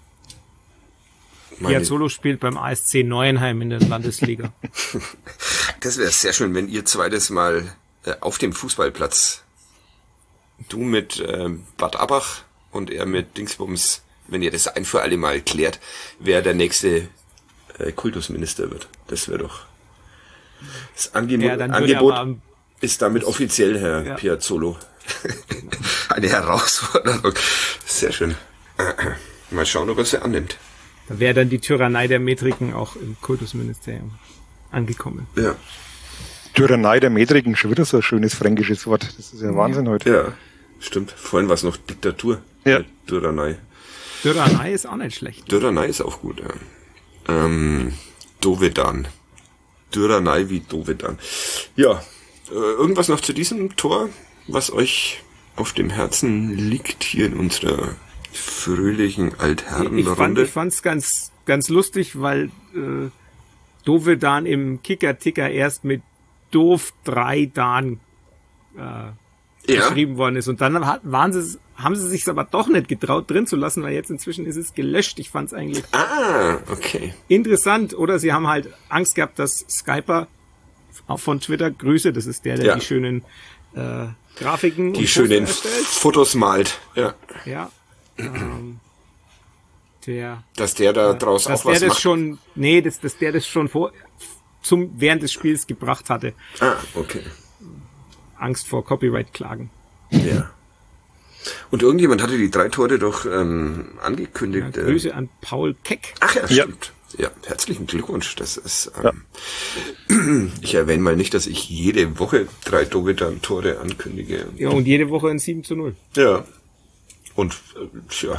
Piazzolo spielt beim A S C Neuenheim in der Landesliga. Das wäre sehr schön, wenn ihr zweites Mal äh, auf dem Fußballplatz, du mit äh, Bad Abbach und er mit Dingsbums, wenn ihr das ein für alle Mal klärt, wer der nächste äh, Kultusminister wird. Das wäre doch das Angebo- ja, dann Angebot. Würde aber, Ist damit offiziell, Herr ja. Piazzolo. Eine Herausforderung. Sehr schön. Mal schauen, ob er sie annimmt. Da wäre dann die Tyrannei der Metriken auch im Kultusministerium angekommen. Ja. Tyrannei der Metriken, schon wieder so ein schönes fränkisches Wort. Das ist ja Wahnsinn heute. Ja, stimmt. Vorhin war es noch Diktatur. Ja. Tyrannei. Tyrannei ist auch nicht schlecht. Tyrannei ist auch gut, ja. Ähm, Dovedan. Tyrannei wie Dovedan. Ja, äh, irgendwas noch zu diesem Tor, was euch auf dem Herzen liegt hier in unserer fröhlichen Ich fand, Altherrenrunde? ich fand's ganz, ganz lustig, weil äh, Dovedan im Kicker-Ticker erst mit Doof drei Dan äh, Ja. geschrieben worden ist. Und dann hat, waren sie, haben sie sich aber doch nicht getraut, drin zu lassen, weil jetzt inzwischen ist es gelöscht. Ich fand's eigentlich Ah, okay. interessant. Oder sie haben halt Angst gehabt, dass Skyper auch von Twitter, Grüße, das ist der, der Ja. die schönen äh, Grafiken Die und schönen Poster erstellt. Fotos malt. Ja. Ja. Ähm, der Dass der da draus dass auch der was das macht. schon, nee, dass, dass der das schon vor, zum, während des Spiels gebracht hatte. Ah, okay. Angst vor Copyright-Klagen. Ja. Und irgendjemand hatte die drei Tore doch ähm, Ja, angekündigt. äh, Grüße an Paul Keck. Ach ja, Ja. stimmt. Ja, herzlichen Glückwunsch. Das ist. Ähm, Ich erwähne mal nicht, dass ich jede Woche drei Dovedan-Tore ankündige. Ja, und jede Woche ein sieben zu null. Ja. Und äh, tja.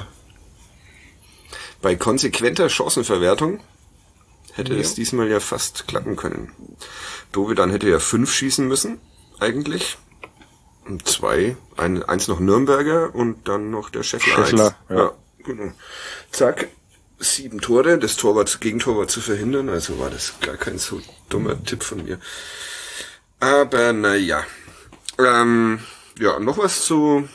Bei konsequenter Chancenverwertung hätte Ja. es diesmal ja fast klappen können. Dovedan hätte ja fünf schießen müssen, eigentlich. Und zwei, ein, eins noch Nürnberger und dann noch der Scheffler. Scheffler, eins. ja. Ja, genau. Zack, sieben Tore. Das Tor war, das Gegentor war zu verhindern, also war das gar kein so dummer Tipp von mir. Aber naja. Ähm, ja, noch was zu,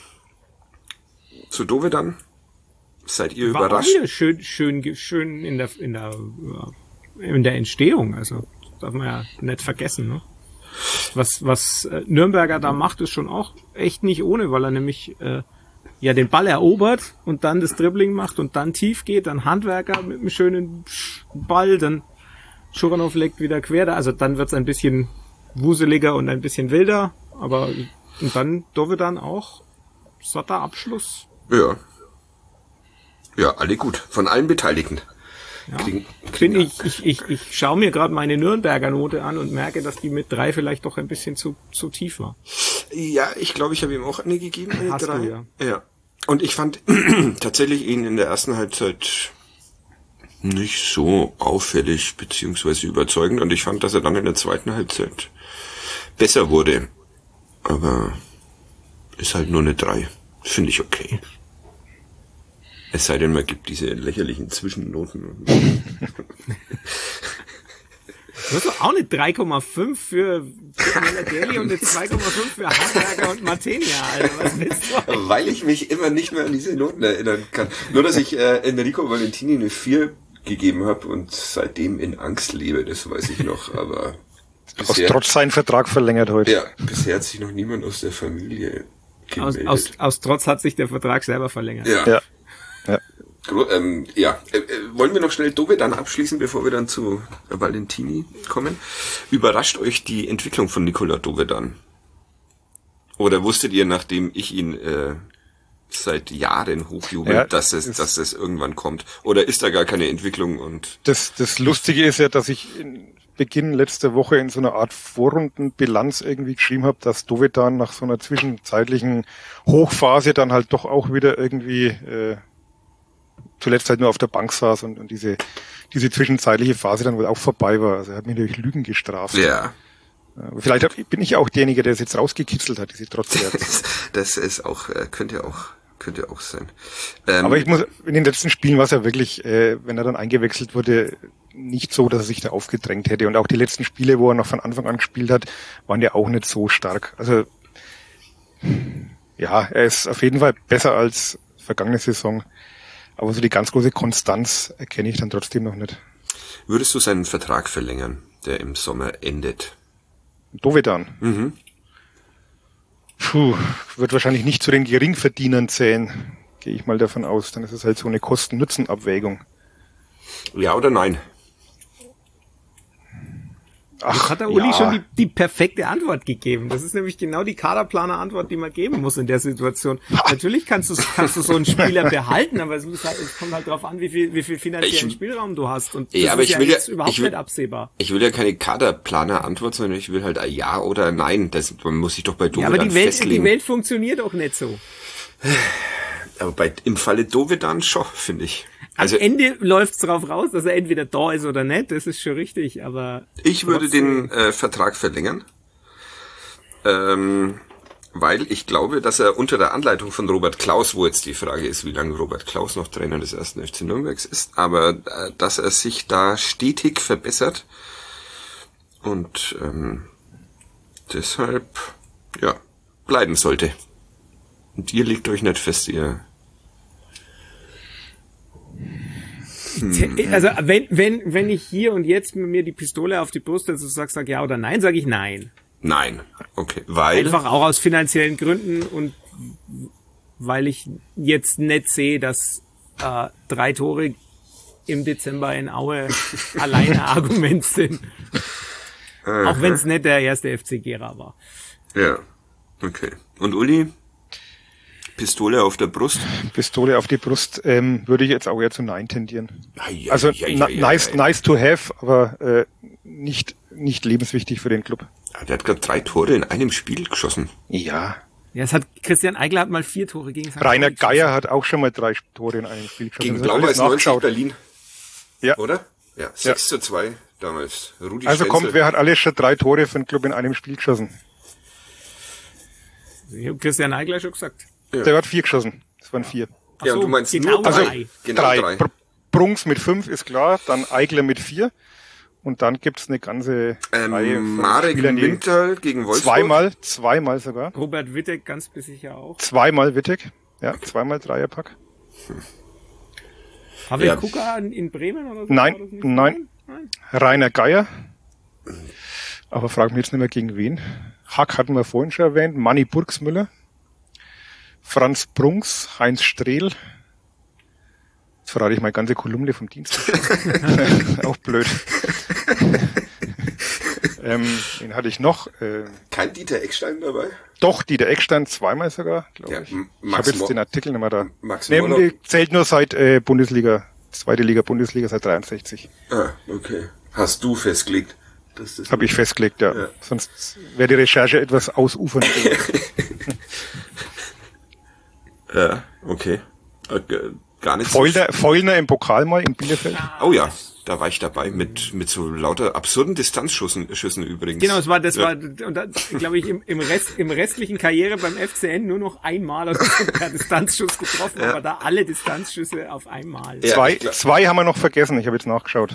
zu Dovedan? Seid ihr War auch überrascht? wieder schön, schön, schön in der, in der, ja, in der Entstehung. Also, darf man ja nicht vergessen, ne? Was, was äh, Nürnberger da macht, ist schon auch echt nicht ohne, weil er nämlich, äh, ja, den Ball erobert und dann das Dribbling macht und dann tief geht, dann Handwerker mit einem schönen Ball, dann Schuranov legt wieder quer da, also dann wird's ein bisschen wuseliger und ein bisschen wilder, aber und dann Dovedan auch satter Abschluss. Ja. Ja, alle gut. Von allen Beteiligten. Ja. Kriegen, Bin kriegen ich, ich, ich, ich schaue mir gerade meine Nürnberger Note an und merke, dass die mit drei vielleicht doch ein bisschen zu, zu tief war. Ja, ich glaube, ich habe ihm auch eine gegeben, eine Hast du, drei. ja. ja. Und ich fand tatsächlich ihn in der ersten Halbzeit nicht so auffällig beziehungsweise überzeugend. Und ich fand, dass er dann in der zweiten Halbzeit besser wurde. Aber ist halt nur eine drei. Finde ich okay. Es sei denn, man gibt diese lächerlichen Zwischennoten. Du hast doch auch eine drei Komma fünf für Melodeli und eine zwei Komma fünf für Handwerker und Martenia, Alter. Was willst du? Weil ich mich immer nicht mehr an diese Noten erinnern kann. Nur, dass ich äh, Enrico Valentini eine vier gegeben habe und seitdem in Angst lebe, das weiß ich noch. Aber Aus bisher, Trotz seinen Vertrag verlängert heute. ja, bisher hat sich noch niemand aus der Familie Aus, gemeldet. aus, aus Trotz hat sich der Vertrag selber verlängert. ja. Ja. Ja. Gro- Ähm, ja, äh, äh, wollen wir noch schnell Dovedan abschließen, bevor wir dann zu äh, Valentini kommen? Überrascht euch die Entwicklung von Nikola Dovedan? Oder wusstet ihr, nachdem ich ihn äh, seit Jahren hochjubel, Ja, dass es, ist- dass es irgendwann kommt? Oder ist da gar keine Entwicklung und Das, das Lustige ist ja, dass ich in Beginn letzter Woche in so einer Art Vorrundenbilanz irgendwie geschrieben habe, dass Dovedan nach so einer zwischenzeitlichen Hochphase dann halt doch auch wieder irgendwie äh, zuletzt halt nur auf der Bank saß und, und diese diese zwischenzeitliche Phase dann wohl auch vorbei war. Also er hat mich durch Lügen gestraft. ja, Aber vielleicht hab, bin ich auch derjenige, der es jetzt rausgekitzelt hat, diese Trotzwerte. das, das ist auch, äh, könnte auch, könnte auch sein. Ähm, Aber ich muss, in den letzten Spielen war es ja wirklich, äh, wenn er dann eingewechselt wurde, nicht so, dass er sich da aufgedrängt hätte. Und auch die letzten Spiele, wo er noch von Anfang an gespielt hat, waren ja auch nicht so stark. Also ja, er ist auf jeden Fall besser als vergangene Saison. Aber so die ganz große Konstanz erkenne ich dann trotzdem noch nicht. Würdest du seinen Vertrag verlängern, der im Sommer endet? Dovedan. Mhm. Puh, wird wahrscheinlich nicht zu den Geringverdienern zählen. Gehe ich mal davon aus. Dann ist es halt so eine Kosten-Nutzen-Abwägung. Ja oder nein? Ach, hat der Uli ja. schon die, die perfekte Antwort gegeben. Das ist nämlich genau die Kaderplaner-Antwort, die man geben muss in der Situation. Natürlich kannst du, kannst du so einen Spieler behalten, aber es, muss halt, es kommt halt drauf an, wie viel, wie viel finanziellen ich, Spielraum du hast. Und das ja, aber ist ich ja will jetzt ja, überhaupt ich will, nicht absehbar. Ich will ja keine Kaderplaner-Antwort, sondern ich will halt ein Ja oder ein Nein. Das, man muss sich doch bei Dovedan ja, aber die Welt, festlegen. die Welt funktioniert auch nicht so. Aber bei, im Falle Dovedan schon, finde ich. Also, am Ende läuft's drauf raus, dass er entweder da ist oder nicht, das ist schon richtig, aber... Ich würde den äh, Vertrag verlängern, ähm, weil ich glaube, dass er unter der Anleitung von Robert Klaus, wo jetzt die Frage ist, wie lange Robert Klaus noch Trainer des ersten F C Nürnbergs ist, aber äh, dass er sich da stetig verbessert und ähm, deshalb, ja, bleiben sollte. Und ihr legt euch nicht fest, ihr... Also wenn wenn wenn ich hier und jetzt mir die Pistole auf die Brust setze und sagst, sag ja oder nein, sage ich nein. Nein, okay, weil einfach auch aus finanziellen Gründen und weil ich jetzt nicht sehe, dass äh, drei Tore im Dezember in Aue alleine Argument sind, auch wenn es nicht der erste F C Gera war. Ja, okay. Und Uli? Pistole auf der Brust? Pistole auf die Brust ähm, würde ich jetzt auch eher zu Nein tendieren. Ai, ai, also ai, ai, na, nice, ai. nice to have, aber äh, nicht nicht lebenswichtig für den Club. Ja, der hat gerade drei Tore in einem Spiel geschossen. Ja. Ja, es hat Christian Eigler hat mal vier Tore gegen Sankt Rainer Geier hat auch schon mal drei Tore in einem Spiel geschossen. Gegen Blau-Weiß neunzig Berlin. Ja. Oder? Ja, sechs zu zwei damals. Rudi also Stenzel. kommt, wer hat alles schon drei Tore für den Club in einem Spiel geschossen? Ich habe Christian Eigler schon gesagt. Ja. Der hat vier geschossen. Das waren vier. Ach ja, so, und du meinst genau nur drei. drei. Genau drei. drei. Br- Brunks mit fünf ist klar, dann Eigler mit vier. Und dann gibt's eine ganze ähm, Reihe von Marek Spielern, die Winter gegen Wolfsburg. Zweimal, zweimal sogar. Robert Wittek ganz sicher auch. Zweimal Wittek. Ja, zweimal Dreierpack. Pavel Ja. Kuka in Bremen oder so? Nein, War das nicht nein. Nein. Rainer Geier. Aber frag mich jetzt nicht mehr gegen wen. Hack hatten wir vorhin schon erwähnt. Manni Burgsmüller. Franz Brunks. Heinz Strehl. Jetzt verrate ich meine ganze Kolumne vom Dienstag. Auch blöd. ähm, den hatte ich noch. Äh, Kein Dieter Eckstein dabei? doch, Dieter Eckstein zweimal sogar, glaube Ja, ich. M- Ich Max habe jetzt Mo- den Artikel nicht mehr da. Max Nee, Morlock. die zählt nur seit äh, Bundesliga, zweite Liga, Bundesliga seit dreiundsechzig. Ah, okay. Hast du festgelegt? Dass das Habe ich festgelegt, ja. Ja. Sonst wäre die Recherche etwas ausufernd. Ja, okay. okay. Gar nicht Feulner, Feulner im Pokal mal in Bielefeld. so. Oh ja, da war ich dabei mit mit so lauter absurden Distanzschüssen Schüssen übrigens. Genau, es war, das Ja. war, und das, glaube ich, im, im Rest, im restlichen Karriere beim F C N nur noch einmal hat er per Distanzschuss getroffen, Ja. aber da alle Distanzschüsse auf einmal. Ja, zwei, ich glaub- zwei haben wir noch vergessen, ich habe jetzt nachgeschaut.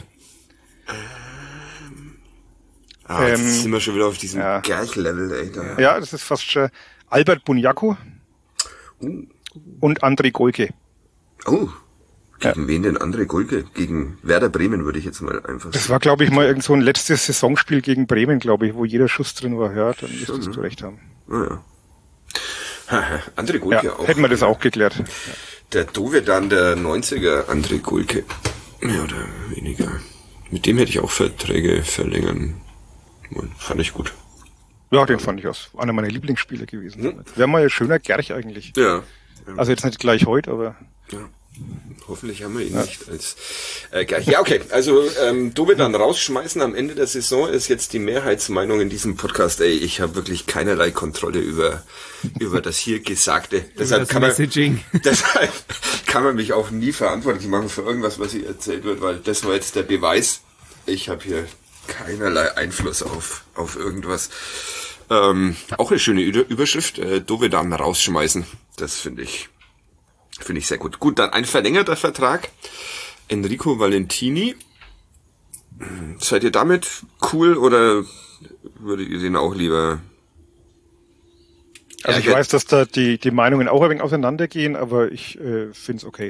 Ah, jetzt Ähm, sind wir schon wieder auf diesem ja. Gerch-Level, ey. Da. Ja, das ist fast schon Albert Bunyaku Uh. und André Golke. Oh. Gegen wen denn André Gulke? Gegen Werder Bremen würde ich jetzt mal einfach Das sagen. war, glaube ich, mal irgend so ein letztes Saisonspiel gegen Bremen, glaube ich, wo jeder Schuss drin war. Ja, dann müsstest du recht haben. Ah, ja. Haha, André Gulke Ja, auch. hätten wir das auch geklärt. Der Dovedan der neunziger, André Gulke. Mehr oder weniger. Mit dem hätte ich auch Verträge verlängern wollen. Fand ich gut. Ja, den fand ich aus. Einer meiner Lieblingsspieler gewesen. Hm. Wäre mal ein schöner Gerch eigentlich. Ja. Also jetzt nicht gleich heute, aber Ja. Hoffentlich haben wir ihn nicht als äh, gleich. Ja, okay. Also ähm, Dovedan rausschmeißen am Ende der Saison ist jetzt die Mehrheitsmeinung in diesem Podcast. Ey, ich habe wirklich keinerlei Kontrolle über über das hier Gesagte. Deshalb das kann man Messaging. deshalb kann man mich auch nie verantwortlich machen für irgendwas, was hier erzählt wird, weil das war jetzt der Beweis. Ich habe hier keinerlei Einfluss auf auf irgendwas. Ähm, auch eine schöne Ü- Überschrift. Äh, Dovedan rausschmeißen. Das finde ich Finde ich sehr gut. Gut, dann ein verlängerter Vertrag. Enrico Valentini. Seid ihr damit cool oder würdet ihr den auch lieber... also ich ärgert- weiß, dass da die, die Meinungen auch ein wenig auseinandergehen, aber ich äh, finde es okay.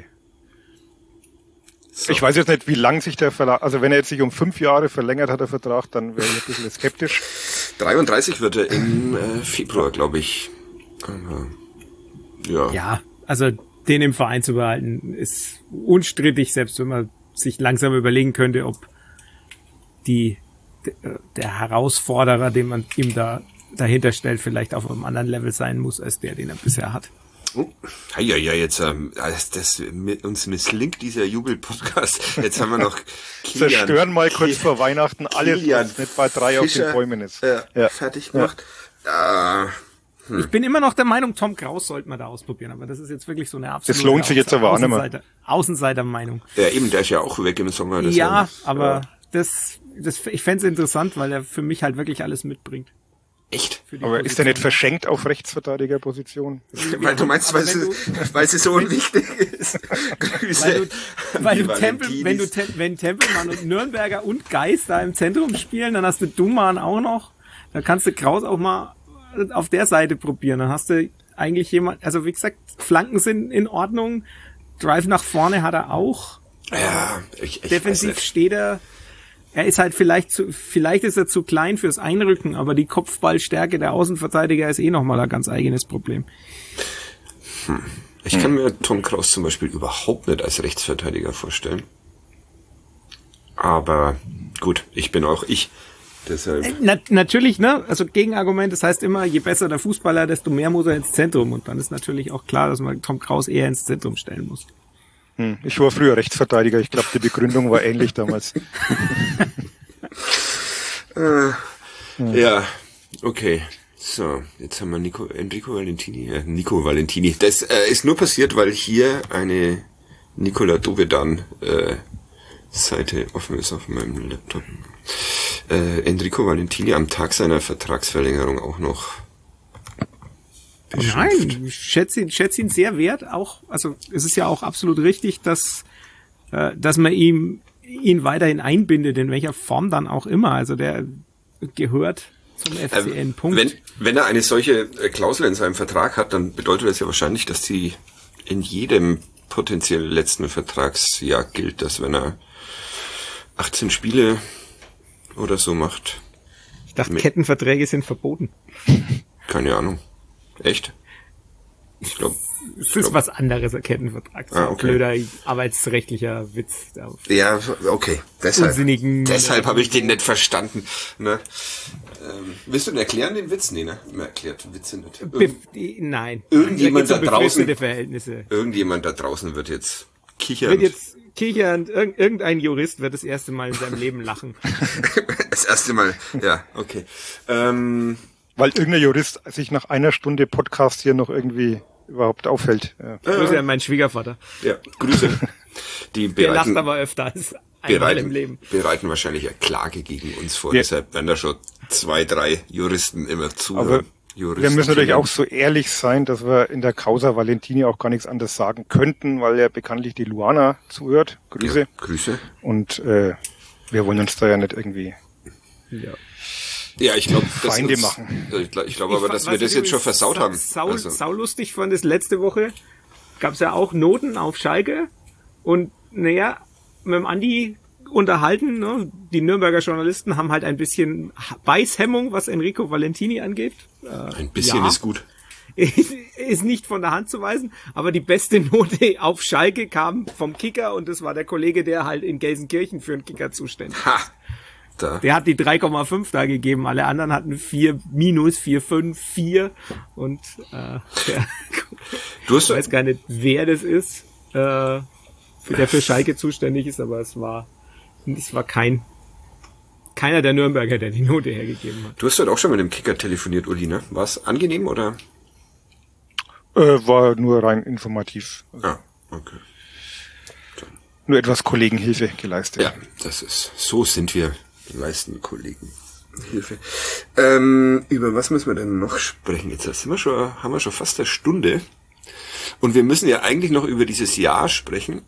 So. Ich weiß jetzt nicht, wie lang sich der Vertrag, also wenn er jetzt sich um fünf Jahre verlängert hat, der Vertrag, dann wäre ich ein bisschen skeptisch. dreiunddreißig wird er im äh, Februar, glaube ich. Aber, ja. Ja, also den im Verein zu behalten ist unstrittig, selbst wenn man sich langsam überlegen könnte, ob die der Herausforderer, den man ihm da dahinter stellt, vielleicht auf einem anderen Level sein muss, als der, den er bisher hat. Oh, ja, ja, jetzt, ähm, das, das, uns misslingt dieser Jubel-Podcast. Jetzt haben wir noch Kilian. Zerstören mal kurz Kilian, vor Weihnachten alles, was nicht bei drei Fischer, auf den Bäumen ist. Äh, ja. Fertig gemacht. Ja. Äh, hm. Ich bin immer noch der Meinung, Tom Kraus sollte man da ausprobieren, aber das ist jetzt wirklich so eine absolute Das lohnt sich jetzt aber auch nicht mehr. Außenseiter-Meinung. Ja, eben, der ist ja auch weg im Sommer. Das ja, ja, aber ja. das, das, ich fände es interessant, weil er für mich halt wirklich alles mitbringt. Echt? Aber ist der nicht verschenkt auf Rechtsverteidigerposition? Weil du meinst, weil sie, weil sie so unwichtig ist. Grüße. Weil du, weil du Tempel, wenn du, wenn Tempelmann und Nürnberger und Geist da im Zentrum spielen, dann hast du Duman auch noch. Dann kannst du Kraus auch mal auf der Seite probieren. Dann hast du eigentlich jemand, also wie gesagt, Flanken sind in Ordnung. Drive nach vorne hat er auch. Ja, ich, ich Defensiv steht er. Er ist halt vielleicht zu, vielleicht ist er zu klein fürs Einrücken, aber die Kopfballstärke der Außenverteidiger ist eh nochmal ein ganz eigenes Problem. Hm. Ich kann mir Tom Kraus zum Beispiel überhaupt nicht als Rechtsverteidiger vorstellen. Aber gut, ich bin auch ich. Deshalb. Na, natürlich, ne? Also Gegenargument, das heißt immer, je besser der Fußballer, desto mehr muss er ins Zentrum. Und dann ist natürlich auch klar, dass man Tom Kraus eher ins Zentrum stellen muss. Hm, ich war früher Rechtsverteidiger. Ich glaube, die Begründung war ähnlich damals. äh, ja, okay. So, jetzt haben wir Nico, Enrico Valentini, äh, Nico Valentini. Das äh, ist nur passiert, weil hier eine Nicola Dovedan äh, Seite offen ist auf meinem Laptop. Äh, Enrico Valentini am Tag seiner Vertragsverlängerung auch noch beschimpft. Nein, ich schätze ihn, schätze ihn sehr wert. Auch, also es ist ja auch absolut richtig, dass äh, dass man ihm ihn weiterhin einbindet, in welcher Form dann auch immer. Also der gehört zum F C N. Punkt. Wenn, wenn er eine solche Klausel in seinem Vertrag hat, dann bedeutet das ja wahrscheinlich, dass die in jedem potenziell letzten Vertragsjahr gilt, dass wenn er achtzehn Spiele oder so macht. Ich dachte, Kettenverträge sind verboten. Keine Ahnung. Echt? Ich glaube. Das ist was anderes, ein Kettenvertrag. Ah, okay. Blöder arbeitsrechtlicher Witz. Ja, okay. Deshalb, Unsinnigen, deshalb habe ich den nicht verstanden. Ne? Ähm, willst du ihn erklären, den Witz? Nee, ne? Man erklärt Witze nicht. Irgend, Be- Nein. Irgendjemand da draußen, Verhältnisse. irgendjemand da draußen wird jetzt kichern. Wird jetzt kichern, irgendein Jurist wird das erste Mal in seinem Leben lachen. Das erste Mal, ja, okay. Ähm, Weil irgendein Jurist sich nach einer Stunde Podcast hier noch irgendwie überhaupt auffällt. Ja. Grüße an meinen Schwiegervater. Ja, Grüße. Die Der bereiten, lacht aber öfter als einmal bereiten, im Leben. bereiten wahrscheinlich eine Klage gegen uns vor. Ja. Deshalb werden da schon zwei, drei Juristen immer zu. Aber Juristen wir müssen natürlich kennen. auch so ehrlich sein, dass wir in der Causa Valentini auch gar nichts anderes sagen könnten, weil ja bekanntlich die Luana zuhört. Grüße. Ja, Grüße. Und äh, wir wollen uns da ja nicht irgendwie Ja. Ja, ich glaube, Feinde uns, machen. Ich glaube glaub aber, Ich dass fa- wir was das ich jetzt schon übrigens versaut sau, haben. Sau, Also, sau lustig fand es letzte Woche. Gab es ja auch Noten auf Schalke. Und naja, mit dem Andi unterhalten. Ne? Die Nürnberger Journalisten haben halt ein bisschen Beißhemmung, was Enrico Valentini angeht. Äh, ein bisschen ja. ist gut. Ist nicht von der Hand zu weisen, aber die beste Note auf Schalke kam vom Kicker und das war der Kollege, der halt in Gelsenkirchen für den Kicker zuständig ist. Ha! Da. Der hat die drei Komma fünf da gegeben, alle anderen hatten vier minus, vier Komma fünf, vier und äh, der, Du hast ich weiß gar nicht, wer das ist, äh, der für Schalke zuständig ist, aber es war es war kein keiner der Nürnberger, der die Note hergegeben hat. Du hast heute auch schon mit dem Kicker telefoniert, Uli, ne? War es angenehm oder? äh, war nur rein informativ. Also Ah, okay. nur etwas Kollegenhilfe geleistet. Ja, das ist, so sind wir, die meisten Kollegen. Hilfe. Ähm, über was müssen wir denn noch sprechen? Jetzt sind wir schon, haben wir schon fast eine Stunde. Und wir müssen ja eigentlich noch über dieses Jahr sprechen.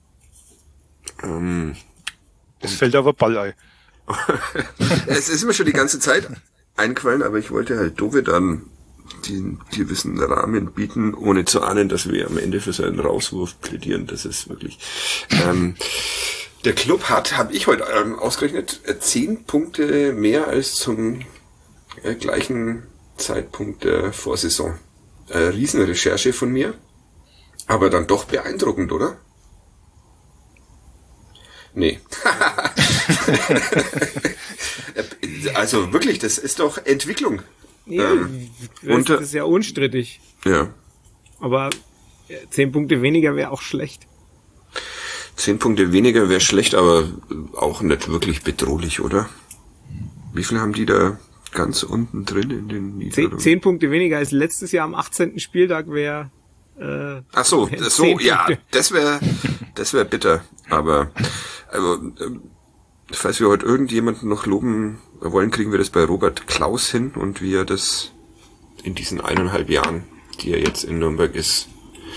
Ähm, Das fällt aber Ballei. es ist mir schon die ganze Zeit eingefallen, aber ich wollte halt Dove dann den gewissen Rahmen bieten, ohne zu ahnen, dass wir am Ende für seinen Rauswurf plädieren. Das ist wirklich... Ähm, der Club hat, habe ich heute ähm, ausgerechnet, äh, zehn Punkte mehr als zum äh, gleichen Zeitpunkt der Vorsaison. Äh, Riesenrecherche von mir, aber dann doch beeindruckend, oder? Nee. also wirklich, das ist doch Entwicklung. Ja, ähm, das, und, das ist ja unstrittig. Ja. Aber zehn Punkte weniger wäre auch schlecht. Zehn Punkte weniger wäre schlecht, aber auch nicht wirklich bedrohlich, oder? Wie viel haben die da ganz unten drin in den Niederlagen? Zehn, zehn Punkte weniger als letztes Jahr am achtzehnten Spieltag wäre... Äh, Ach so, das so, ja, das wäre das wäre bitter. Aber also, falls wir heute irgendjemanden noch loben wollen, kriegen wir das bei Robert Klaus hin und wie er das in diesen eineinhalb Jahren, die er jetzt in Nürnberg ist,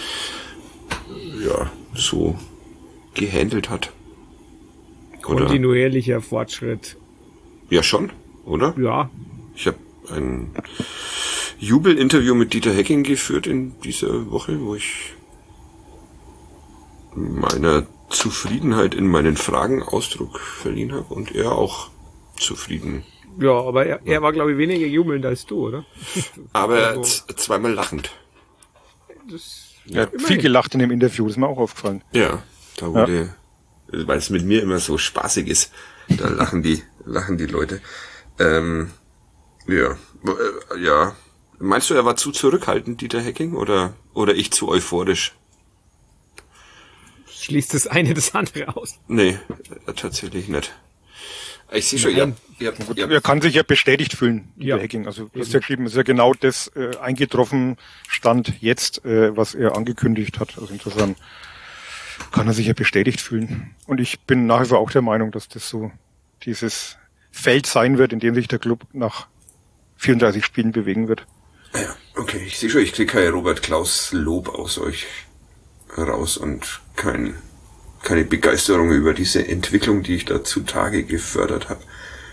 ja, so gehandelt hat. Oder? Kontinuierlicher Fortschritt. Ja, schon, oder? Ja. Ich habe ein Jubelinterview mit Dieter Hecking geführt in dieser Woche, wo ich meiner Zufriedenheit in meinen Fragen Ausdruck verliehen habe und er auch zufrieden. Ja, aber er, er war, glaube ich, weniger jubelnd als du, oder? Aber Also, z- zweimal lachend. das, Er hat viel gelacht in dem Interview, das ist mir auch aufgefallen. Ja, da wurde, ja. weil es mit mir immer so spaßig ist, da lachen die, lachen die Leute. Ähm, ja, äh, ja. Meinst du, er war zu zurückhaltend, Dieter Hecking, oder, oder ich zu euphorisch? schließt das eine das andere aus. Nee, äh, tatsächlich nicht. Ich sehe schon, ihr, ihr, Gut, ihr, er kann sich ja bestätigt fühlen, Ja. der Hacking. Also du hast ja geschrieben, es ist ja genau das äh, eingetroffen Stand jetzt, äh, was er angekündigt hat. Also insofern kann er sich ja bestätigt fühlen. Und ich bin nach wie vor auch der Meinung, dass das so dieses Feld sein wird, in dem sich der Club nach vierunddreißig Spielen bewegen wird. ja, okay, ich sehe schon, ich kriege kein Robert Klaus Lob aus euch raus und kein, keine Begeisterung über diese Entwicklung, die ich da zutage gefördert habe.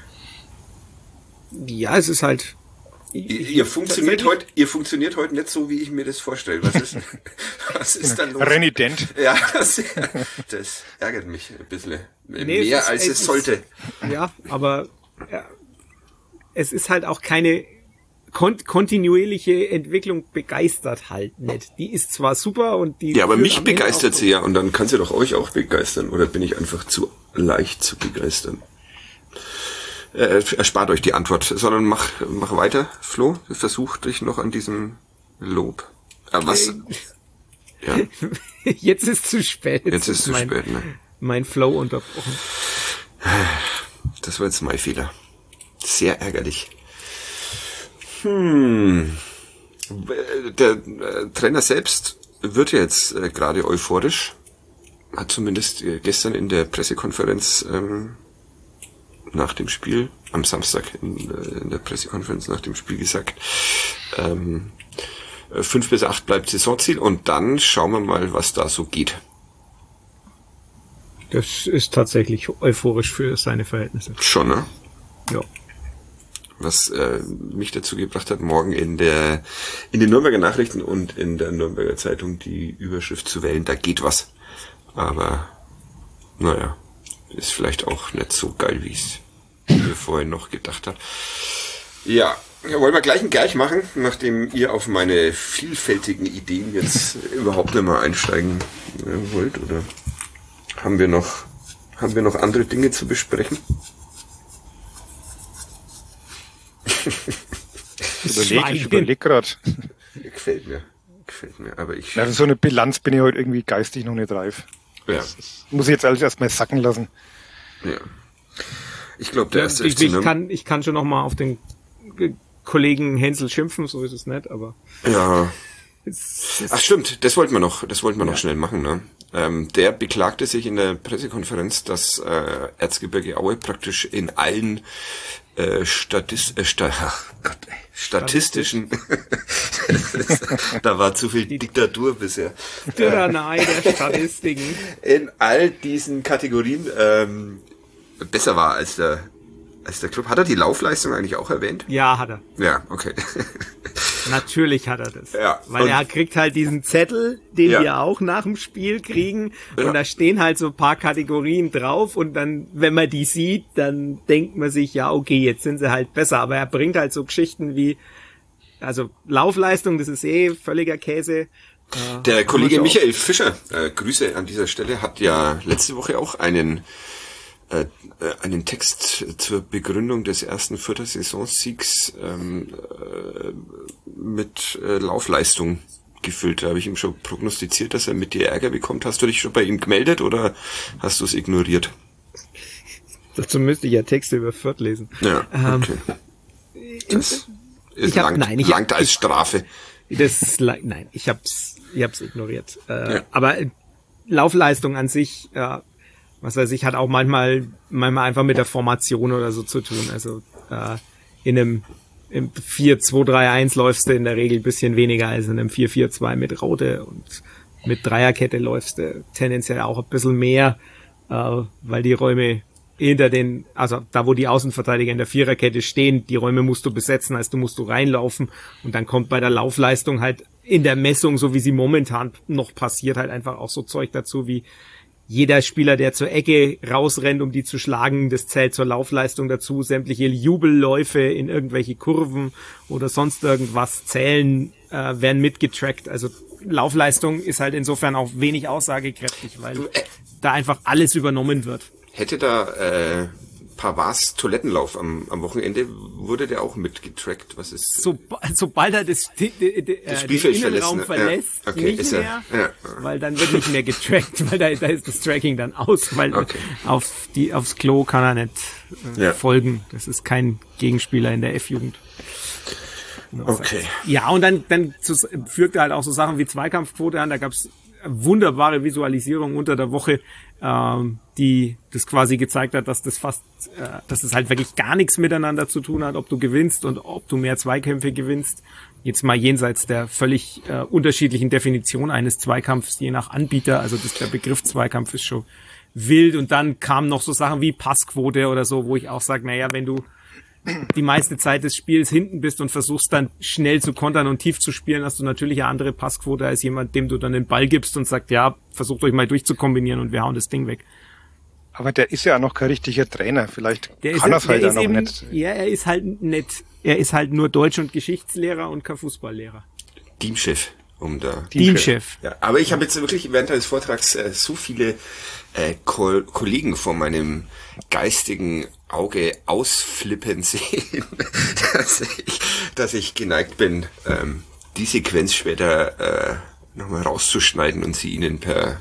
Ja, es ist halt... Ihr, ihr funktioniert heute, ihr funktioniert heute nicht so, wie ich mir das vorstelle. Was ist, was ist da los? Renident. Ja, das, das ärgert mich ein bisschen. Nee, Mehr es ist- als es es ist- sollte. Ja, aber ja, es ist halt auch keine kon- kontinuierliche Entwicklung, begeistert halt nicht. Die ist zwar super und die... Ja, aber führt mich am Ende begeistert auch- sie ja und dann kann sie doch euch auch begeistern. Oder bin ich einfach zu leicht zu begeistern? Äh, erspart euch die Antwort, sondern mach, mach weiter, Flo. Versuch dich noch an diesem Lob. Äh, was? Ja, Jetzt ist zu spät. jetzt ist es zu mein, spät, ne? Mein Flow unterbrochen. Das war jetzt mein Fehler. Sehr ärgerlich. Hm. Der äh, Trainer selbst wird jetzt äh, gerade euphorisch. Hat zumindest äh, gestern in der Pressekonferenz ähm, nach dem Spiel, am Samstag in, äh, in der Pressekonferenz nach dem Spiel gesagt, ähm, äh, fünf bis acht bleibt Saisonziel und dann schauen wir mal, was da so geht. Das ist tatsächlich euphorisch für seine Verhältnisse. Schon, ne? Ja. Was äh, mich dazu gebracht hat, morgen in der in den Nürnberger Nachrichten und in der Nürnberger Zeitung die Überschrift zu wählen, da geht was. Aber naja, ist vielleicht auch nicht so geil, wie ich es mir vorhin noch gedacht habe. Ja, wollen wir gleich einen Gleich machen, nachdem ihr auf meine vielfältigen Ideen jetzt überhaupt nicht mehr einsteigen äh, wollt, oder haben wir noch haben wir noch andere Dinge zu besprechen? Ich überlege, ich Schweigen. überlege gerade. Gefällt mir. Gefällt mir. Aber ich. Also so eine Bilanz bin ich heute irgendwie geistig noch nicht reif. Ja. Muss ich jetzt alles erstmal sacken lassen. ja. Ich glaube, der erste ich, F C ich, Nürnberg. kann, ich kann schon noch mal auf den äh, Kollegen Hensel schimpfen, so ist es nicht, aber Ja. es, es, Ach stimmt, das wollten wir noch, das wollten wir noch schnell machen, ne? Ähm, der beklagte sich in der Pressekonferenz, dass äh, Erzgebirge Aue praktisch in allen äh, Statist, äh, Sta ach Gott, ey, statistischen da war zu viel Diktatur bisher. Tyrannei der Statistiken. In all diesen Kategorien ähm, besser war als der als der Club. Hat er die Laufleistung eigentlich auch erwähnt? Ja, hat er. Ja, okay. Natürlich hat er das. Ja, Weil und- er kriegt halt diesen Zettel, den Ja. wir auch nach dem Spiel kriegen. Ja. Und da stehen halt so ein paar Kategorien drauf. Und dann, wenn man die sieht, dann denkt man sich, ja, okay, jetzt sind sie halt besser. Aber er bringt halt so Geschichten wie, also Laufleistung, das ist eh völliger Käse. Der Kollege schon- Michael Fischer, äh, Grüße an dieser Stelle, hat ja letzte Woche auch einen äh, einen Text zur Begründung des ersten Fürther Saisonsiegs ähm, äh, mit äh, Laufleistung gefüllt. Da habe ich ihm schon prognostiziert, dass er mit dir Ärger bekommt. Hast du dich schon bei ihm gemeldet oder hast du es ignoriert? Dazu müsste ich ja Texte über Fürth lesen. Ja, okay. Ähm, das ist ich hab, langt, nein, ich, langt als ich, Strafe. Das, nein, ich hab's, ich hab's ignoriert. Äh, Ja. Aber Laufleistung an sich, äh, was weiß ich, hat auch manchmal, manchmal einfach mit der Formation oder so zu tun. Also äh, in einem im vier zwei drei eins läufst du in der Regel ein bisschen weniger als in einem vier vier zwei mit Raute und mit Dreierkette läufst du tendenziell auch ein bisschen mehr, äh, weil die Räume hinter den, also da wo die Außenverteidiger in der Viererkette stehen, die Räume musst du besetzen, also du musst du reinlaufen und dann kommt bei der Laufleistung halt in der Messung, so wie sie momentan noch passiert, halt einfach auch so Zeug dazu wie jeder Spieler, der zur Ecke rausrennt, um die zu schlagen, das zählt zur Laufleistung dazu. Sämtliche Jubelläufe in irgendwelche Kurven oder sonst irgendwas zählen, äh, werden mitgetrackt. Also Laufleistung ist halt insofern auch wenig aussagekräftig, weil Du, äh, da einfach alles übernommen wird. Hätte da äh, Pavards Toilettenlauf am, am Wochenende, wurde der auch mitgetrackt? Was ist So, sobald er das, die, die, die, das äh, Spielfeld den Innenraum verlässt, verlässt, ne? Ja. Okay, nicht ist mehr, er, ja. weil dann wird nicht mehr getrackt, weil da, da ist das Tracking dann aus, weil Okay. auf die, aufs Klo kann er nicht äh, Ja. folgen. Das ist kein Gegenspieler in der F-Jugend. Okay. Ja, und dann, dann zu, fügte halt auch so Sachen wie Zweikampfquote an. Da gab's wunderbare Visualisierung unter der Woche, ähm, die das quasi gezeigt hat, dass das fast, äh, dass es halt wirklich gar nichts miteinander zu tun hat, ob du gewinnst und ob du mehr Zweikämpfe gewinnst. Jetzt mal jenseits der völlig äh, unterschiedlichen Definition eines Zweikampfs, je nach Anbieter. Also das, der Begriff Zweikampf ist schon wild. Und dann kamen noch so Sachen wie Passquote oder so, wo ich auch sage, naja, wenn du die meiste Zeit des Spiels hinten bist und versuchst dann schnell zu kontern und tief zu spielen, hast du natürlich eine andere Passquote als jemand, dem du dann den Ball gibst und sagst, ja, versucht euch mal durchzukombinieren und wir hauen das Ding weg. Aber der ist ja auch noch kein richtiger Trainer. Vielleicht Der kann er ist, es halt der auch ist noch eben, nicht. ja, er ist halt nicht, er ist halt nur Deutsch- und Geschichtslehrer und kein Fußballlehrer. Teamchef, um da. Teamchef. Ja, aber ich habe jetzt wirklich während des Vortrags äh, so viele äh, Ko- Kollegen vor meinem geistigen Auge ausflippen sehen, dass ich, dass ich geneigt bin, ähm, die Sequenz später äh, nochmal rauszuschneiden und sie Ihnen per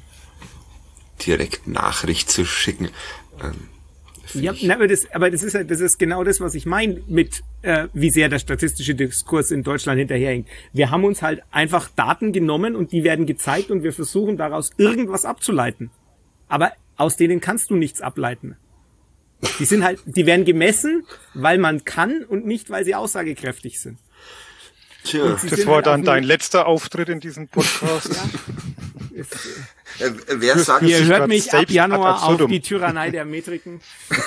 Direktnachricht zu schicken. Ähm, Ja, na, aber das, aber das ist halt, das ist genau das, was ich meine mit, äh, wie sehr der statistische Diskurs in Deutschland hinterherhinkt. Wir haben uns halt einfach Daten genommen und die werden gezeigt und wir versuchen daraus irgendwas abzuleiten. Aber aus denen kannst du nichts ableiten. Die sind halt, die werden gemessen, weil man kann und nicht, weil sie aussagekräftig sind. Tja, Sie Das sind war halt dann auch dein nur- letzter Auftritt in diesem Podcast. Ist, äh, wer sagt Ihr ihr sich hört grad mich ab selbst ad Januar auf absurdum. die Tyrannei der Metriken.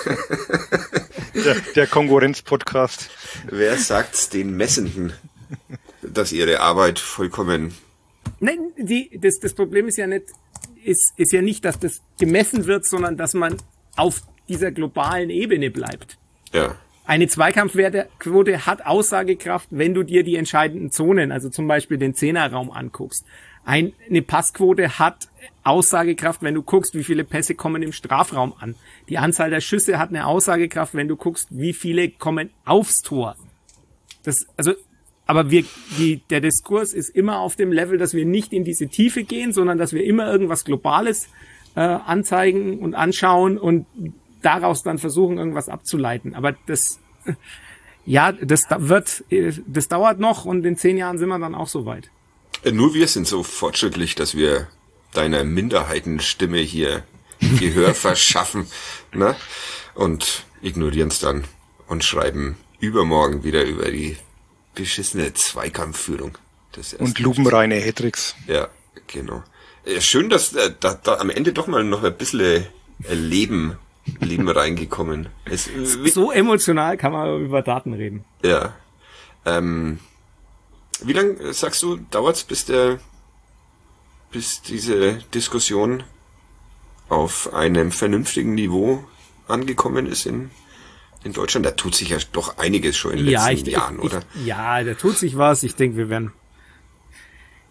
der, der Konkurrenz-Podcast. Wer sagt's den Messenden, dass ihre Arbeit vollkommen... Nein, die, das, das Problem ist ja nicht, ist, ist ja nicht, dass das gemessen wird, sondern dass man auf dieser globalen Ebene bleibt. Ja, Eine Zweikampfquote hat Aussagekraft, wenn du dir die entscheidenden Zonen, also zum Beispiel den Zehnerraum anguckst. Ein, eine Passquote hat Aussagekraft, wenn du guckst, wie viele Pässe kommen im Strafraum an. Die Anzahl der Schüsse hat eine Aussagekraft, wenn du guckst, wie viele kommen aufs Tor. Das, also, aber wir, die, der Diskurs ist immer auf dem Level, dass wir nicht in diese Tiefe gehen, sondern dass wir immer irgendwas Globales äh, anzeigen und anschauen und daraus dann versuchen, irgendwas abzuleiten. Aber das, ja, das wird, das dauert noch und in zehn Jahren sind wir dann auch so weit. nur wir sind so fortschrittlich, dass wir deiner Minderheitenstimme hier Gehör verschaffen, ne? Und ignorieren es dann und schreiben übermorgen wieder über die beschissene Zweikampfführung. Das Und lupenreine Hattricks. Ja, genau. Äh, Schön, dass äh, da, da am Ende doch mal noch ein bisschen äh, Leben, Leben reingekommen ist. Äh, wie- So emotional kann man über Daten reden. Ja. Ähm, wie lang, äh, sagst du, dauert's, bis der, bis diese Diskussion auf einem vernünftigen Niveau angekommen ist in, in Deutschland? Da tut sich ja doch einiges schon in den Ja, letzten ich, Jahren, ich, oder? Ich, ja, da tut sich was. Ich denke, wir werden.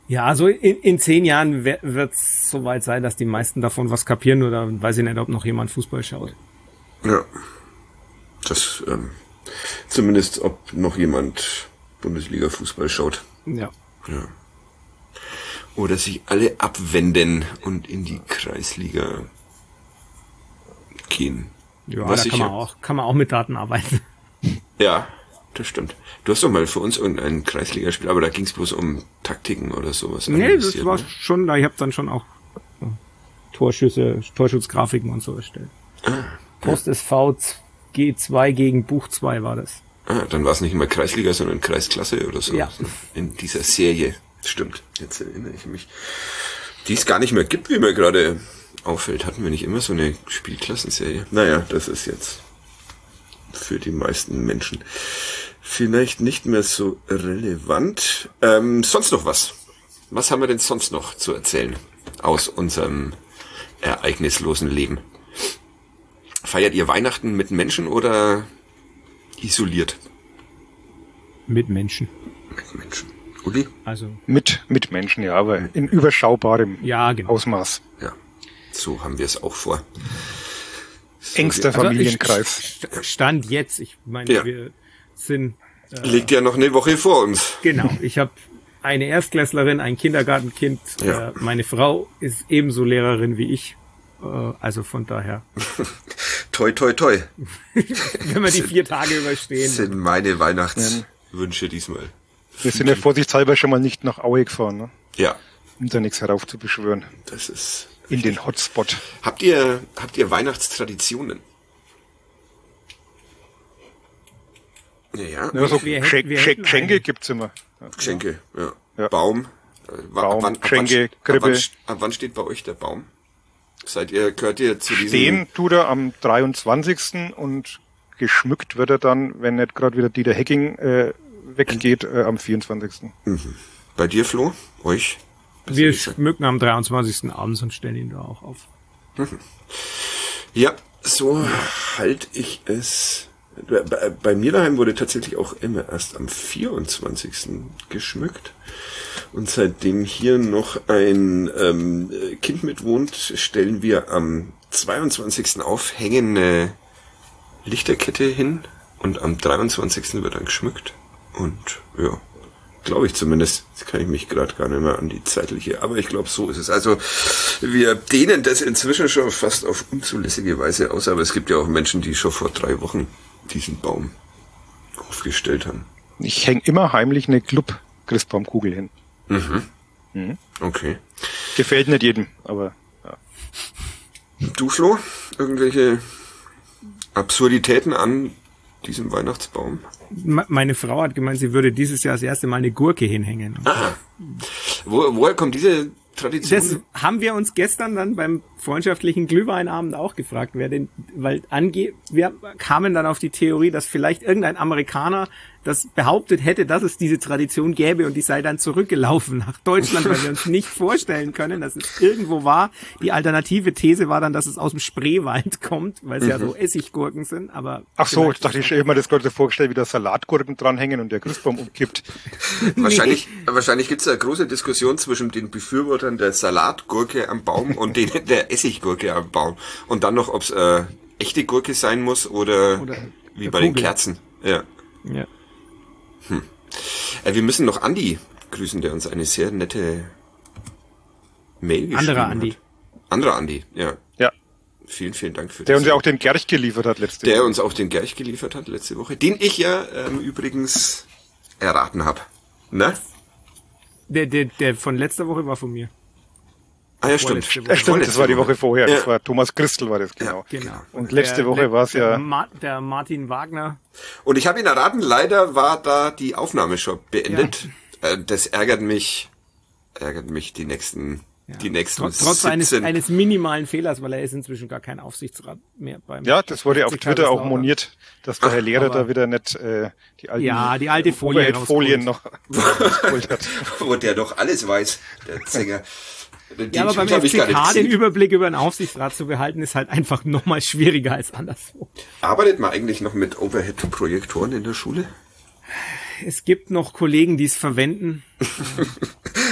Ja, also in, in zehn Jahren wird es soweit sein, dass die meisten davon was kapieren, oder weiß ich nicht, ob noch jemand Fußball schaut. Ja. Das, ähm, zumindest ob noch jemand Bundesliga-Fußball schaut. Ja. Ja. Oder sich alle abwenden und in die Kreisliga gehen. Ja, Was da kann man, ja, auch, kann man auch mit Daten arbeiten. Ja, das stimmt. Du hast doch mal für uns irgendein Kreisligaspiel, aber da ging es bloß um Taktiken oder sowas. Nee, das war ne? schon, ich habe dann schon auch Torschüsse, Torschutzgrafiken und so erstellt. Ah, Post S V G zwei gegen Buch zwei war das. Ah, dann war es nicht immer Kreisliga, sondern Kreisklasse oder so. Ja. In dieser Serie. Stimmt, jetzt erinnere ich mich. Die es gar nicht mehr gibt, wie mir gerade auffällt. Hatten wir nicht immer so eine Spielklassenserie? Naja, das ist jetzt für die meisten Menschen vielleicht nicht mehr so relevant. Ähm, sonst noch was? Was haben wir denn sonst noch zu erzählen aus unserem ereignislosen Leben? Feiert ihr Weihnachten mit Menschen oder isoliert? Mit Menschen. Mit Menschen. Uli? Also. Mit, mit Menschen, ja, aber in überschaubarem ja, genau. Ausmaß. Ja, so haben wir es auch vor. So Engster wir, Familienkreis. Also Stand jetzt, ich meine, ja. wir sind... Äh, Liegt ja noch eine Woche vor uns. Genau, ich habe eine Erstklässlerin, ein Kindergartenkind. Ja. Äh, meine Frau ist ebenso Lehrerin wie ich. Äh, also von daher. Toi, toi, toi. Wenn wir die vier Tage überstehen. Sind meine Weihnachtswünsche diesmal. Wir sind ja vorsichtshalber schon mal nicht nach Aue gefahren, ne? Ja. Um da nichts heraufzubeschwören. Das ist... In den Hotspot. Habt ihr, habt ihr Weihnachtstraditionen? Ja, ja. ja so wir, Schen- wir Schen- Geschenke gibt's immer. Ja. Geschenke, ja. ja. Baum. Baum, ab wann, Geschenke, ab wann, Krippe. Ab wann, ab wann steht bei euch der Baum? Seid ihr, gehört ihr zu diesem... Stehen tut er am dreiundzwanzigsten und geschmückt wird er dann, wenn nicht gerade wieder Dieter Hecking äh, weggeht, äh, am vierundzwanzigsten Mhm. Bei dir, Flo? Euch? Wir schmücken am dreiundzwanzigsten abends und stellen ihn da auch auf. Mhm. Ja, so halte ich es. Bei, bei mir daheim wurde tatsächlich auch immer erst am vierundzwanzigsten geschmückt. Und seitdem hier noch ein ähm, Kind mitwohnt, stellen wir am zweiundzwanzigsten auf, hängen eine Lichterkette hin und am dreiundzwanzigsten wird dann geschmückt. Und ja, glaube ich zumindest. Jetzt kann ich mich gerade gar nicht mehr an die zeitliche, aber ich glaube, so ist es. Also wir dehnen das inzwischen schon fast auf unzulässige Weise aus, aber es gibt ja auch Menschen, die schon vor drei Wochen diesen Baum aufgestellt haben. Ich hänge immer heimlich eine Club-Christbaumkugel hin. Mhm. Mhm. Okay. Gefällt nicht jedem, aber ja. Du, Flo? Irgendwelche Absurditäten an diesem Weihnachtsbaum? Meine Frau hat gemeint, sie würde dieses Jahr das erste Mal eine Gurke hinhängen. Aha. Wo, woher kommt diese Tradition? Das haben wir uns gestern dann beim freundschaftlichen Glühweinabend auch gefragt, wer denn, weil ange, wir kamen dann auf die Theorie, dass vielleicht irgendein Amerikaner das behauptet hätte, dass es diese Tradition gäbe und die sei dann zurückgelaufen nach Deutschland, weil wir uns nicht vorstellen können, dass es irgendwo war. Die alternative These war dann, dass es aus dem Spreewald kommt, weil es mhm. ja so Essiggurken sind, aber... Ach so, ich dachte, ich habe mir das gerade so vorgestellt, wie da Salatgurken dranhängen und der Christbaum umkippt. Wahrscheinlich, nee. wahrscheinlich gibt es eine große Diskussion zwischen den Befürwortern der Salatgurke am Baum und denen der Essiggurke am Baum. Und dann noch, ob es äh, echte Gurke sein muss oder, oder wie bei Kugel. Den Kerzen. Ja. Ja. Hm. Äh, wir müssen noch Andi grüßen, der uns eine sehr nette Mail geschrieben Anderer hat. Andi. Anderer Andi, ja. Ja. Vielen, vielen Dank für das. Der uns ja auch den Gerch geliefert hat letzte der Woche. Der uns auch den Gerch geliefert hat letzte Woche. Den ich ja ähm, übrigens erraten habe. Ne? Der, der, der von letzter Woche war von mir. Ah ja, stimmt. Ja, stimmt, das war die Woche vorher. Ja. Das war Thomas Christel, war das genau. Ja, genau. Und letzte der, Woche war es ja... Ma- der Martin Wagner. Und ich habe ihn erraten, leider war da die Aufnahme schon beendet. Ja. Äh, das ärgert mich, ärgert mich die nächsten... Ja. Die nächsten Trotz, trotz eines, eines minimalen Fehlers, weil er ist inzwischen gar kein Aufsichtsrat mehr beim... Ja, das wurde auf Twitter auch moniert, dass der Ach, Herr Lehrer da wieder nicht äh, die alten ja, die alte Folie Folien noch hat. Wo der doch alles weiß, der Sänger. Den ja, aber beim F C K den Überblick über den Aufsichtsrat zu behalten, ist halt einfach nochmal schwieriger als anderswo. Arbeitet man eigentlich noch mit Overhead-Projektoren in der Schule? Es gibt noch Kollegen, die es verwenden.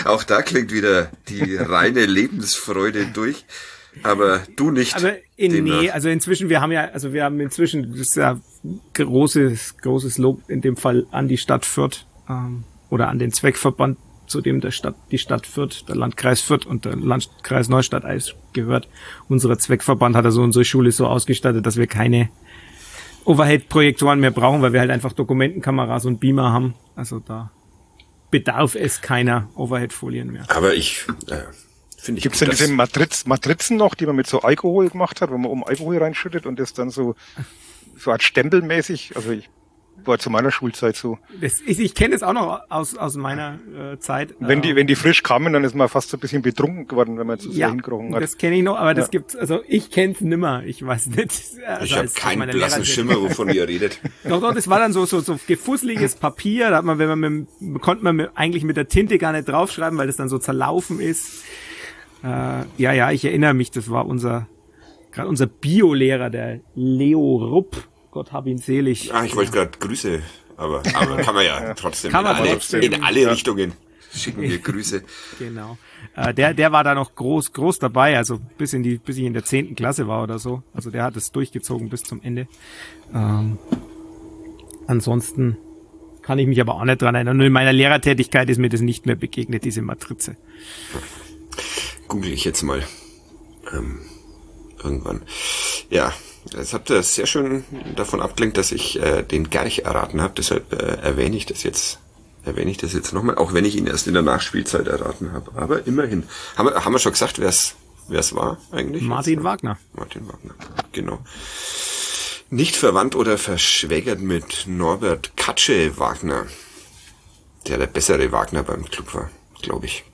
Auch da klingt wieder die reine Lebensfreude durch. Aber du nicht. Aber in, nee, also inzwischen, wir haben ja, also wir haben inzwischen, das ist ja großes, großes Lob in dem Fall an die Stadt Fürth, ähm, oder an den Zweckverband, zu dem der Stadt, die Stadt Fürth, der Landkreis Fürth und der Landkreis Neustadt-Eis gehört. Unser Zweckverband hat also unsere Schule so ausgestattet, dass wir keine Overhead-Projektoren mehr brauchen, weil wir halt einfach Dokumentenkameras und Beamer haben. Also da bedarf es keiner Overhead-Folien mehr. Aber ich, äh, finde ich. Gibt's denn diese Matriz, Matrizen noch, die man mit so Alkohol gemacht hat, wo man oben Alkohol reinschüttet und das dann so, so Art stempelmäßig, also ich war zu meiner Schulzeit so. Das, ich ich kenne es auch noch aus aus meiner äh, Zeit. Wenn die wenn die frisch kamen, dann ist man fast so ein bisschen betrunken geworden, wenn man zu sehr ja, hinkrochen hat. Das kenne ich noch, aber das ja. gibt's, also ich kenne es nimmer, ich weiß nicht. Also ich habe keinen blassen Schimmer, wovon ihr redet. Doch, doch, das war dann so so so gefusseliges Papier, da hat man, wenn man mit, konnte man mit, eigentlich mit der Tinte gar nicht draufschreiben, weil das dann so zerlaufen ist. Äh, ja, ja, ich erinnere mich, das war unser gerade unser Biolehrer, der Leo Rupp. Gott hab ihn selig. Ah, ich wollte gerade Grüße, aber, aber kann man ja trotzdem, kann man in, alle, trotzdem. in alle ja. Richtungen schicken wir Grüße. Genau. Äh, der, der war da noch groß, groß dabei, also bis in die, bis ich in der zehnten Klasse war oder so. Also der hat es durchgezogen bis zum Ende. Ähm, ansonsten kann ich mich aber auch nicht dran erinnern. Nur in meiner Lehrertätigkeit ist mir das nicht mehr begegnet, diese Matrize. Google ich jetzt mal. Ähm, irgendwann. Ja. Jetzt habt ihr sehr schön davon abgelenkt, dass ich äh, den Gerch erraten habe. Deshalb äh, erwähne ich das jetzt, erwähne ich das jetzt nochmal, auch wenn ich ihn erst in der Nachspielzeit erraten habe. Aber immerhin. Haben wir, haben wir schon gesagt, wer es wer es war eigentlich? Martin Wagner. Martin Wagner, genau. Nicht verwandt oder verschwägert mit Norbert Katsche Wagner, der der bessere Wagner beim Club war, glaube ich.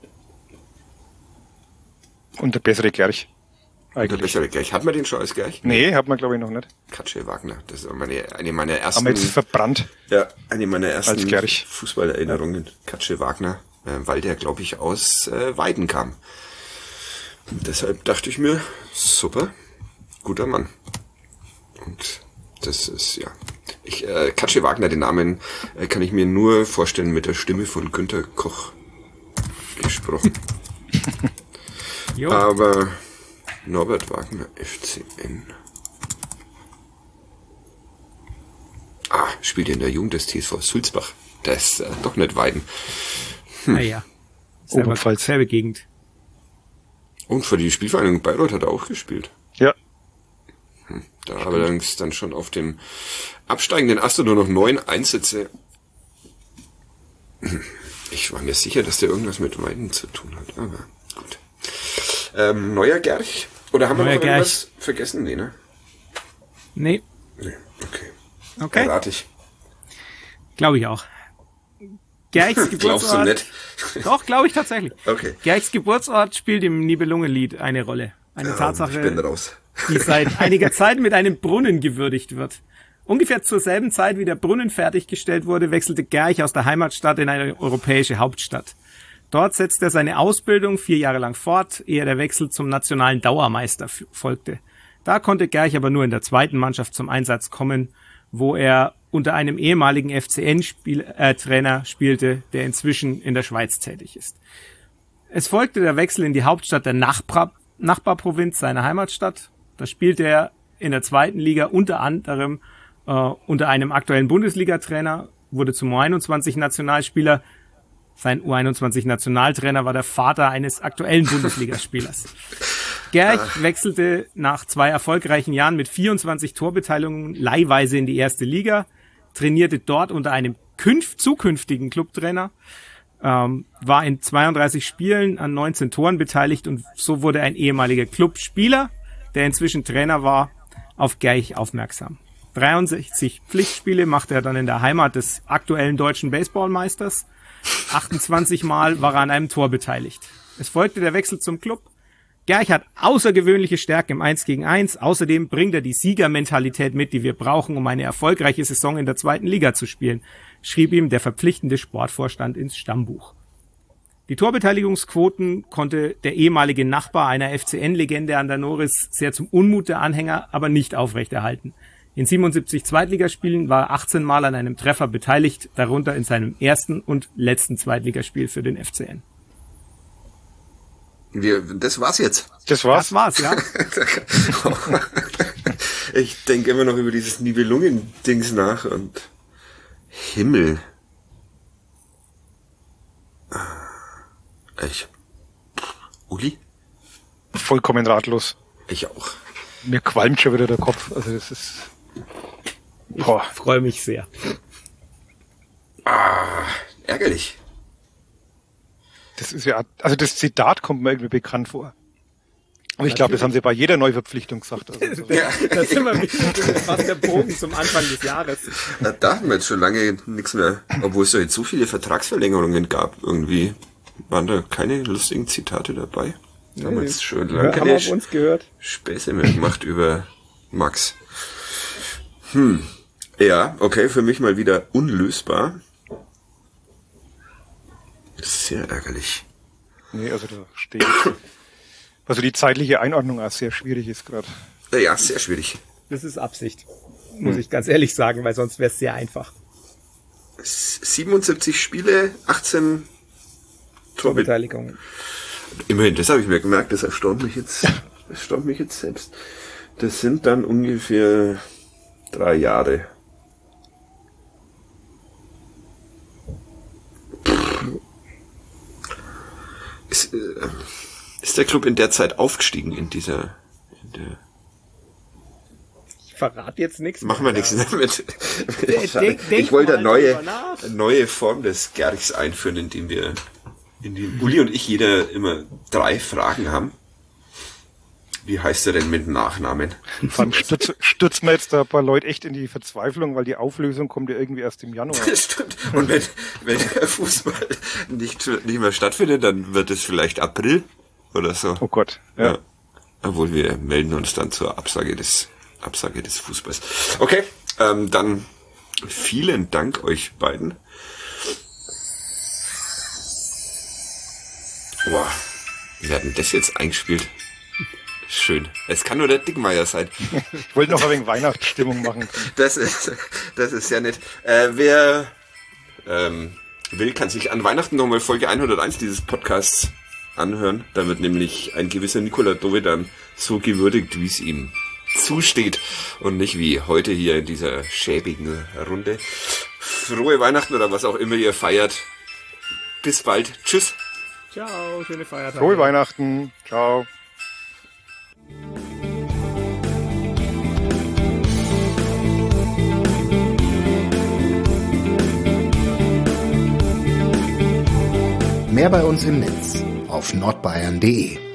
Und der bessere Gerch. Eigentlich. Der bessere Gerch. Hat man den schon als Gerch? Nee, hat man glaube ich noch nicht. Katsche Wagner. Das ist meine, eine meiner ersten. Haben wir jetzt verbrannt. Ja, eine meiner ersten als Gerch. Fußballerinnerungen. Katsche Wagner. Äh, weil der, glaube ich, aus äh, Weiden kam. Und deshalb dachte ich mir, super, guter Mann. Und das ist, ja. Ich, äh, Katsche Wagner, den Namen äh, kann ich mir nur vorstellen mit der Stimme von Günter Koch gesprochen. Aber Norbert Wagner, F C N. Ah, spielt in der Jugend des T S V Sulzbach. Das ist äh, doch nicht Weiden. Hm. Naja. Oberpfalz. Selbe Gegend. Und für die Spielvereinigung Bayreuth hat er auch gespielt. Ja. Hm. Da aber dann, dann schon auf dem absteigenden Ast nur noch neun Einsätze. Ich war mir sicher, dass der irgendwas mit Weiden zu tun hat, aber gut. Ähm, neuer Gerch? Oder haben Neuer wir noch Gerch. Irgendwas vergessen? Nee, ne? Nee. Nee, okay. Okay. Errate ich. Glaube ich auch. Gerchs Geburtsort. Glaubst du nicht? Doch, glaube ich tatsächlich. Okay. Gerchs Geburtsort spielt im Nibelungenlied eine Rolle. Eine ja, Tatsache, ich bin raus. die seit einiger Zeit mit einem Brunnen gewürdigt wird. Ungefähr zur selben Zeit, wie der Brunnen fertiggestellt wurde, wechselte Gerch aus der Heimatstadt in eine europäische Hauptstadt. Dort setzte er seine Ausbildung vier Jahre lang fort, ehe der Wechsel zum nationalen Dauermeister f- folgte. Da konnte Gerch aber nur in der zweiten Mannschaft zum Einsatz kommen, wo er unter einem ehemaligen F C N-Trainer äh, spielte, der inzwischen in der Schweiz tätig ist. Es folgte der Wechsel in die Hauptstadt der Nachbar- Nachbarprovinz seiner Heimatstadt. Da spielte er in der zweiten Liga unter anderem äh, unter einem aktuellen Bundesliga-Trainer, wurde zum U einundzwanzig-Nationalspieler. Sein U einundzwanzig-Nationaltrainer war der Vater eines aktuellen Bundesligaspielers. Gerch wechselte nach zwei erfolgreichen Jahren mit vierundzwanzig Torbeteiligungen leihweise in die erste Liga, trainierte dort unter einem künf- zukünftigen Clubtrainer, ähm, war in zweiunddreißig Spielen an neunzehn Toren beteiligt und so wurde ein ehemaliger Clubspieler, der inzwischen Trainer war, auf Gerch aufmerksam. dreiundsechzig Pflichtspiele machte er dann in der Heimat des aktuellen deutschen Baseballmeisters. achtundzwanzig Mal war er an einem Tor beteiligt. Es folgte der Wechsel zum Club. Gerch hat außergewöhnliche Stärke im eins gegen eins. Außerdem bringt er die Siegermentalität mit, die wir brauchen, um eine erfolgreiche Saison in der zweiten Liga zu spielen, schrieb ihm der verpflichtende Sportvorstand ins Stammbuch. Die Torbeteiligungsquoten konnte der ehemalige Nachbar einer F C N-Legende an der Noris sehr zum Unmut der Anhänger aber nicht aufrechterhalten. In siebenundsiebzig Zweitligaspielen war er achtzehn Mal an einem Treffer beteiligt, darunter in seinem ersten und letzten Zweitligaspiel für den F C N. Wir, das war's jetzt. Das war's. Das war's, ja. Ich denke immer noch über dieses Nibelungen-Dings nach und Himmel. Ich. Uli? Vollkommen ratlos. Ich auch. Mir qualmt schon wieder der Kopf. Also das ist. Boah. Ich freue mich sehr. Ah, ärgerlich. Das ist ja, also das Zitat kommt mir irgendwie bekannt vor. Aber ich glaube, das haben sie bei jeder Neuverpflichtung gesagt. Also so. Ja. Da sind wir wieder fast der Bogen zum Anfang des Jahres. Da hatten wir jetzt schon lange nichts mehr. Obwohl es ja jetzt so viele Vertragsverlängerungen gab, irgendwie waren da keine lustigen Zitate dabei. Da haben wir jetzt schon lange Haben wir auf uns gehört. Späße mehr gemacht über Max. Hm. Ja, okay, für mich mal wieder unlösbar. Sehr ärgerlich. Nee, also da steht. Also die zeitliche Einordnung auch sehr schwierig ist gerade. Ja, sehr schwierig. Das ist Absicht. Muss ich ganz ehrlich sagen, weil sonst wäre es sehr einfach. siebenundsiebzig Spiele, achtzehn Torbeteiligung. Immerhin, das habe ich mir gemerkt, das erstaunt mich jetzt, das erstaunt mich jetzt selbst. Das sind dann ungefähr drei Jahre. Ist, äh, ist der Club in der Zeit aufgestiegen in dieser, in der Ich verrate jetzt nichts. Machen wir nichts mehr mit. Denk, denk Ich wollte eine mal neue, drüber nach. eine neue Form des Gerchs einführen, indem wir, indem Uli und ich jeder immer drei Fragen haben. Wie heißt er denn mit Nachnamen? Vor allem stürz, stürzen wir jetzt da ein paar Leute echt in die Verzweiflung, weil die Auflösung kommt ja irgendwie erst im Januar. Das stimmt. Und wenn, wenn der Fußball nicht, nicht mehr stattfindet, dann wird es vielleicht April oder so. Oh Gott. Ja. Ja. Obwohl wir melden uns dann zur Absage des, Absage des Fußballs. Okay, ähm, dann vielen Dank euch beiden. Boah, wie hat denn das jetzt eingespielt? Schön. Es kann nur der Dickmeier sein. Ich wollte noch ein wenig Weihnachtsstimmung machen. Das ist, das ist sehr nett. Äh, wer ähm, will, kann sich an Weihnachten nochmal Folge hunderteins dieses Podcasts anhören. Da wird nämlich ein gewisser Nikola Dovedan so gewürdigt, wie es ihm zusteht und nicht wie heute hier in dieser schäbigen Runde. Frohe Weihnachten oder was auch immer ihr feiert. Bis bald. Tschüss. Ciao, schöne Feiertage. Frohe Weihnachten. Ciao. Mehr bei uns im Netz auf nordbayern punkt de.